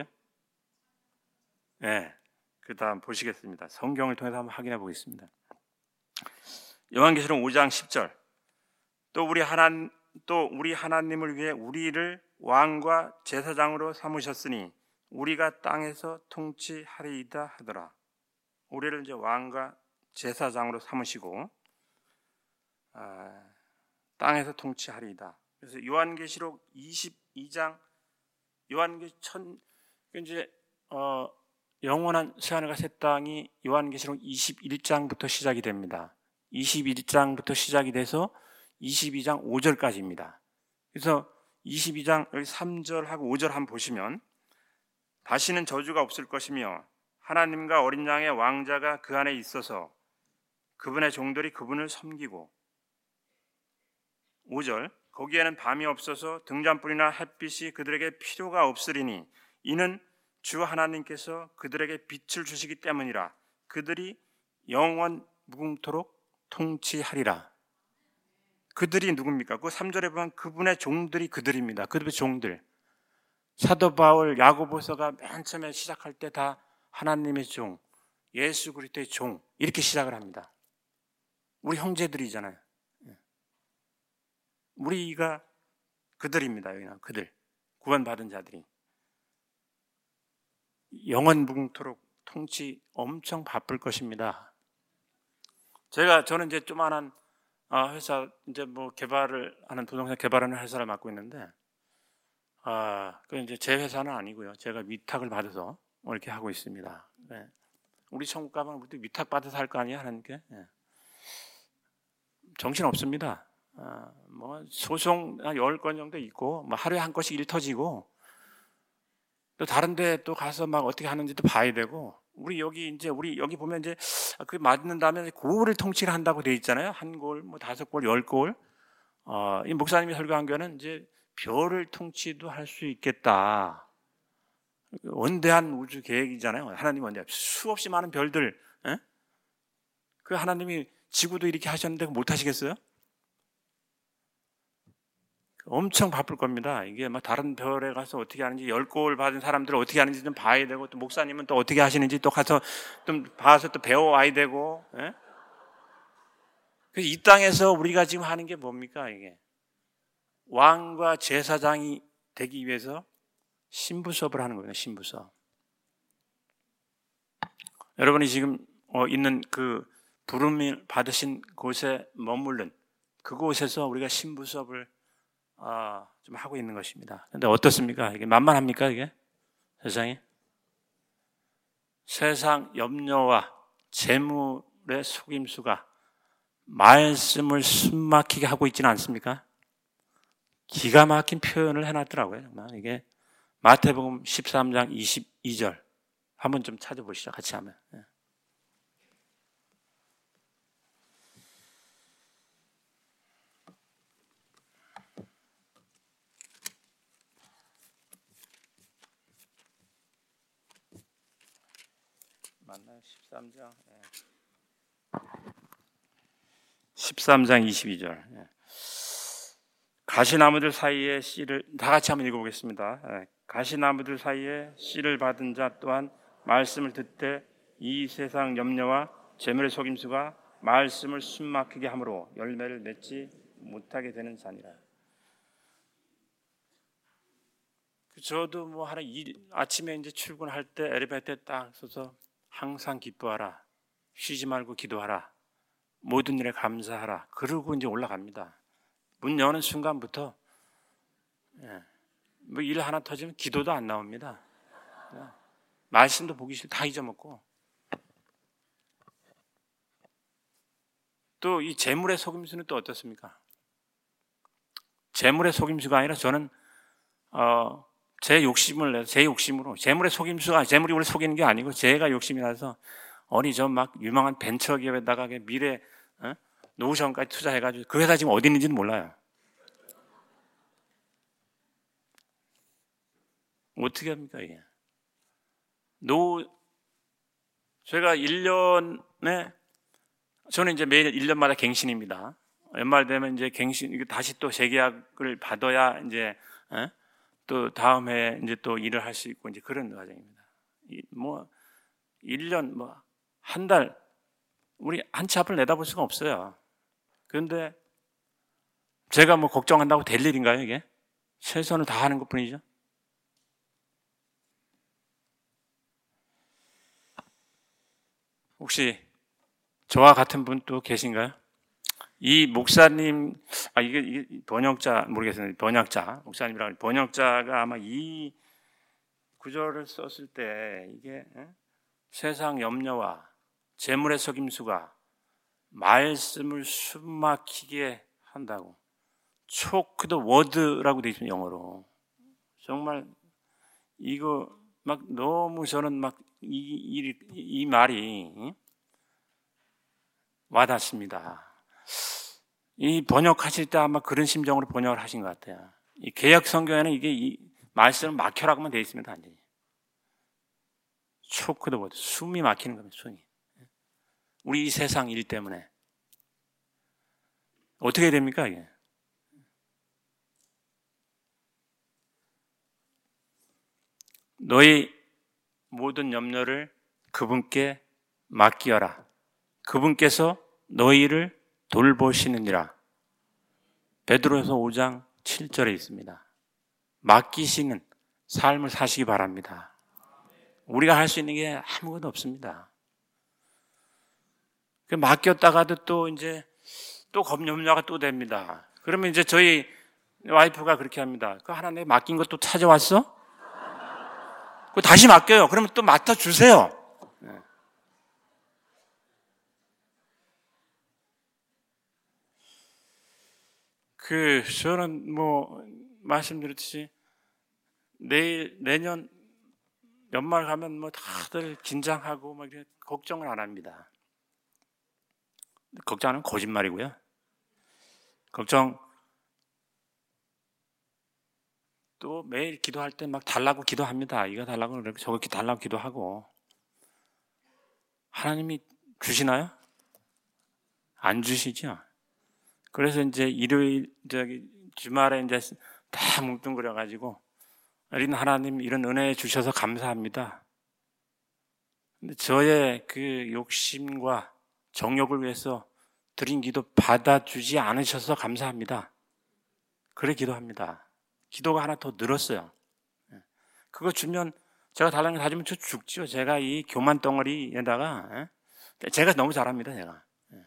네, 그 다음 보시겠습니다. 성경을 통해서 한번 확인해 보겠습니다. 요한계시록 5장 10절. 또 우리 하나님을 위해 우리를 왕과 제사장으로 삼으셨으니 우리가 땅에서 통치하리이다 하더라. 우리를 이제 왕과 제사장으로 삼으시고 땅에서 통치하리이다. 그래서 요한계시록 22장 이제 영원한 새하늘과 새 땅이 요한계시록 21장부터 시작이 됩니다. 21장부터 시작이 돼서 22장 5절까지입니다. 그래서 22장 3절하고 5절 한번 보시면 다시는 저주가 없을 것이며 하나님과 어린 양의 왕자가 그 안에 있어서 그분의 종들이 그분을 섬기고 5절 거기에는 밤이 없어서 등잔불이나 햇빛이 그들에게 필요가 없으리니 이는 주 하나님께서 그들에게 빛을 주시기 때문이라. 그들이 영원 무궁토록 통치하리라. 그들이 누굽니까? 그 3절에 보면 그분의 종들이 그들입니다. 그들의 종들. 사도 바울 야고보서가 맨 처음에 시작할 때 다 하나님의 종, 예수 그리스도의 종 이렇게 시작을 합니다. 우리 형제들이잖아요. 우리가 그들입니다. 그냥 그들. 구원받은 자들이. 영원 무궁토록 통치 엄청 바쁠 것입니다. 저는 이제 조만한 회사 이제 개발을 하는 부동산 개발하는 회사를 맡고 있는데, 그 이제 제 회사는 아니고요. 제가 위탁을 받아서 이렇게 하고 있습니다. 네. 우리 천국 가면 우리도 위탁 받아서 할 거 아니에요, 하나님께? 네. 정신 없습니다. 소송 한 10건 정도 있고, 하루에 한 건씩 일 터지고, 또 다른데 또 가서 어떻게 하는지도 봐야 되고, 우리 여기 보면 이제 그 맞는다면 고을을 통치를 한다고 돼 있잖아요. 한 고을, 5고을, 10고을. 이 목사님이 설교한 거는 이제 별을 통치도 할 수 있겠다. 원대한 우주 계획이잖아요. 하나님 원대 수없이 많은 별들. 그 하나님이 지구도 이렇게 하셨는데 못 하시겠어요? 엄청 바쁠 겁니다. 이게 다른 별에 가서 어떻게 하는지 10골 받은 사람들을 어떻게 하는지 좀 봐야 되고 또 목사님은 또 어떻게 하시는지 또 가서 좀 봐서 또 배워와야 되고. 그래서 이 땅에서 우리가 지금 하는 게 뭡니까 이게? 왕과 제사장이 되기 위해서 신부 수업을 하는 거예요. 신부 수업. 여러분이 지금 있는 그 부름을 받으신 곳에 머무른 그곳에서 우리가 신부 수업을 좀 하고 있는 것입니다. 그런데 어떻습니까? 이게 만만합니까? 이게 세상에? 세상 염려와 재물의 속임수가 말씀을 숨막히게 하고 있지는 않습니까? 기가 막힌 표현을 해놨더라고요. 정말 이게 마태복음 13장 22절 한번 좀 찾아보시죠. 같이 하면. 맞나요? 13장. 13장 22절. 가시나무들 사이에 씨를 다 같이 한번 읽어보겠습니다. 가시나무들 사이에 씨를 받은 자 또한 말씀을 듣되 이 세상 염려와 재물의 속임수가 말씀을 숨막히게 함으로 열매를 맺지 못하게 되는 자니라. 저도 뭐 하나 아침에 이제 출근할 때 엘리베이터에 딱 서서 항상 기뻐하라, 쉬지 말고 기도하라, 모든 일에 감사하라. 그러고 이제 올라갑니다. 문 여는 순간부터 뭐 일 하나 터지면 기도도 안 나옵니다. 말씀도 보기 싫고 다 잊어먹고. 또 이 재물의 속임수는 또 어떻습니까? 재물의 속임수가 아니라 저는 제 욕심을 내서 제 욕심으로 재물의 속임수가 재물이 우리 속이는 게 아니고 제가 욕심이 나서 어디 저 막 유명한 벤처기업에다가 미래 노후자원까지 투자해가지고 그 회사 지금 어디 있는지는 몰라요. 어떻게 합니까 이게? 제가 1년에 저는 이제 매일 1년마다 갱신입니다. 연말 되면 이제 갱신 다시 또 재계약을 받아야 이제 또 다음 해 이제 또 일을 할 수 있고 이제 그런 과정입니다. 뭐 1년 뭐 한 달 우리 한 치 앞을 내다볼 수가 없어요. 그런데 제가 뭐 걱정한다고 될 일인가요, 이게? 최선을 다하는 것뿐이죠. 혹시 저와 같은 분 또 계신가요? 이 목사님, 이게 번역자 모르겠어요. 번역자 목사님이라고 번역자가 아마 이 구절을 썼을 때 이게 세상 염려와 재물의 속임수가 말씀을 숨막히게 한다고. 초크 더 워드라고 되어 있습니다, 영어로. 정말 이거 막 너무 저는 막 이 말이 와닿습니다. 이 번역하실 때 아마 그런 심정으로 번역을 하신 것 같아요. 이 개역 성경에는 이게 이 말씀을 막혀라고만 되어 있습니다, 완전히. 초크 더 워드, 숨이 막히는 겁니다, 숨이. 우리 이 세상 일 때문에 어떻게 됩니까 이게? 너희 모든 염려를 그분께 맡기어라. 그분께서 너희를 돌보시느니라. 베드로서 5장 7절에 있습니다. 맡기시는 삶을 사시기 바랍니다. 우리가 할 수 있는 게 아무것도 없습니다. 맡겼다가도 또 이제 또 염려가 또 됩니다. 그러면 이제 저희 와이프가 그렇게 합니다. 그 하나 내가 맡긴 것도 찾아왔어? 그 다시 맡겨요. 그러면 또 맡아주세요. 저는 뭐 말씀드렸듯이 내년 연말 가면 뭐 다들 긴장하고 막 이렇게 걱정을 안 합니다. 걱정하는 건 거짓말이고요. 걱정 또 매일 기도할 때 막 달라고 기도합니다. 이거 달라고 그러고 저거 달라고 기도하고. 하나님이 주시나요? 안 주시죠. 그래서 이제 일요일 주말에 이제 다 뭉뚱그려 가지고 어린 하나님 이런 은혜 주셔서 감사합니다. 근데 저의 그 욕심과 정욕을 위해서 드린 기도 받아주지 않으셔서 감사합니다. 그래 기도합니다. 기도가 하나 더 늘었어요. 그거 주면 제가 달라는 거 다 주면 저 죽죠. 제가 이 교만 덩어리에다가 제가 너무 잘합니다. 제가.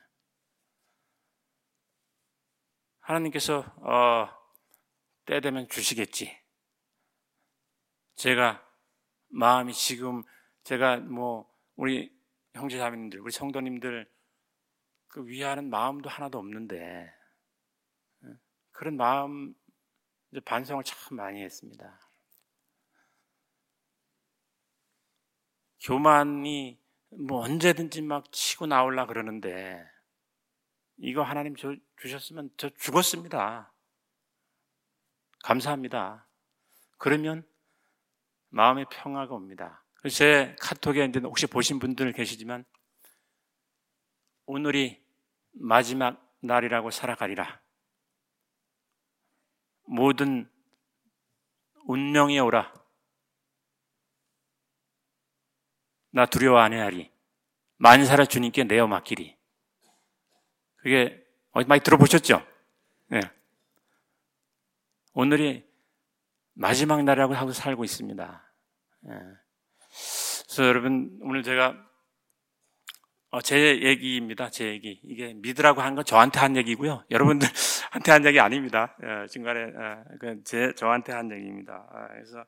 하나님께서 때 되면 주시겠지. 제가 마음이 지금 제가 뭐 우리 형제자매님들 우리 성도님들 그 위하는 마음도 하나도 없는데 그런 마음 이제 반성을 참 많이 했습니다. 교만이 뭐 언제든지 막 치고 나오려 그러는데 이거 하나님 주셨으면 저 죽었습니다. 감사합니다. 그러면 마음의 평화가 옵니다. 제 카톡에 이제 혹시 보신 분들 계시지만 오늘이 마지막 날이라고 살아가리라. 모든 운명이 오라. 나 두려워 안 해하리. 만사를 주님께 내어 맡기리. 그게 어디 많이 들어보셨죠? 네. 오늘이 마지막 날이라고 하고 살고 있습니다. 네. 그래서 여러분 오늘 제가 제 얘기입니다. 제 얘기. 이게 믿으라고 한 건 저한테 한 얘기고요. 여러분들한테 한 얘기 아닙니다. 중간에 저한테 한 얘기입니다. 그래서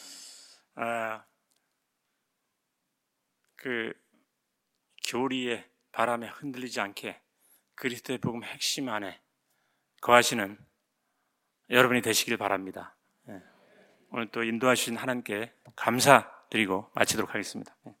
그 교리의 바람에 흔들리지 않게 그리스도의 복음 핵심 안에 거하시는 여러분이 되시길 바랍니다. 오늘 또 인도하신 하나님께 감사드리고 마치도록 하겠습니다.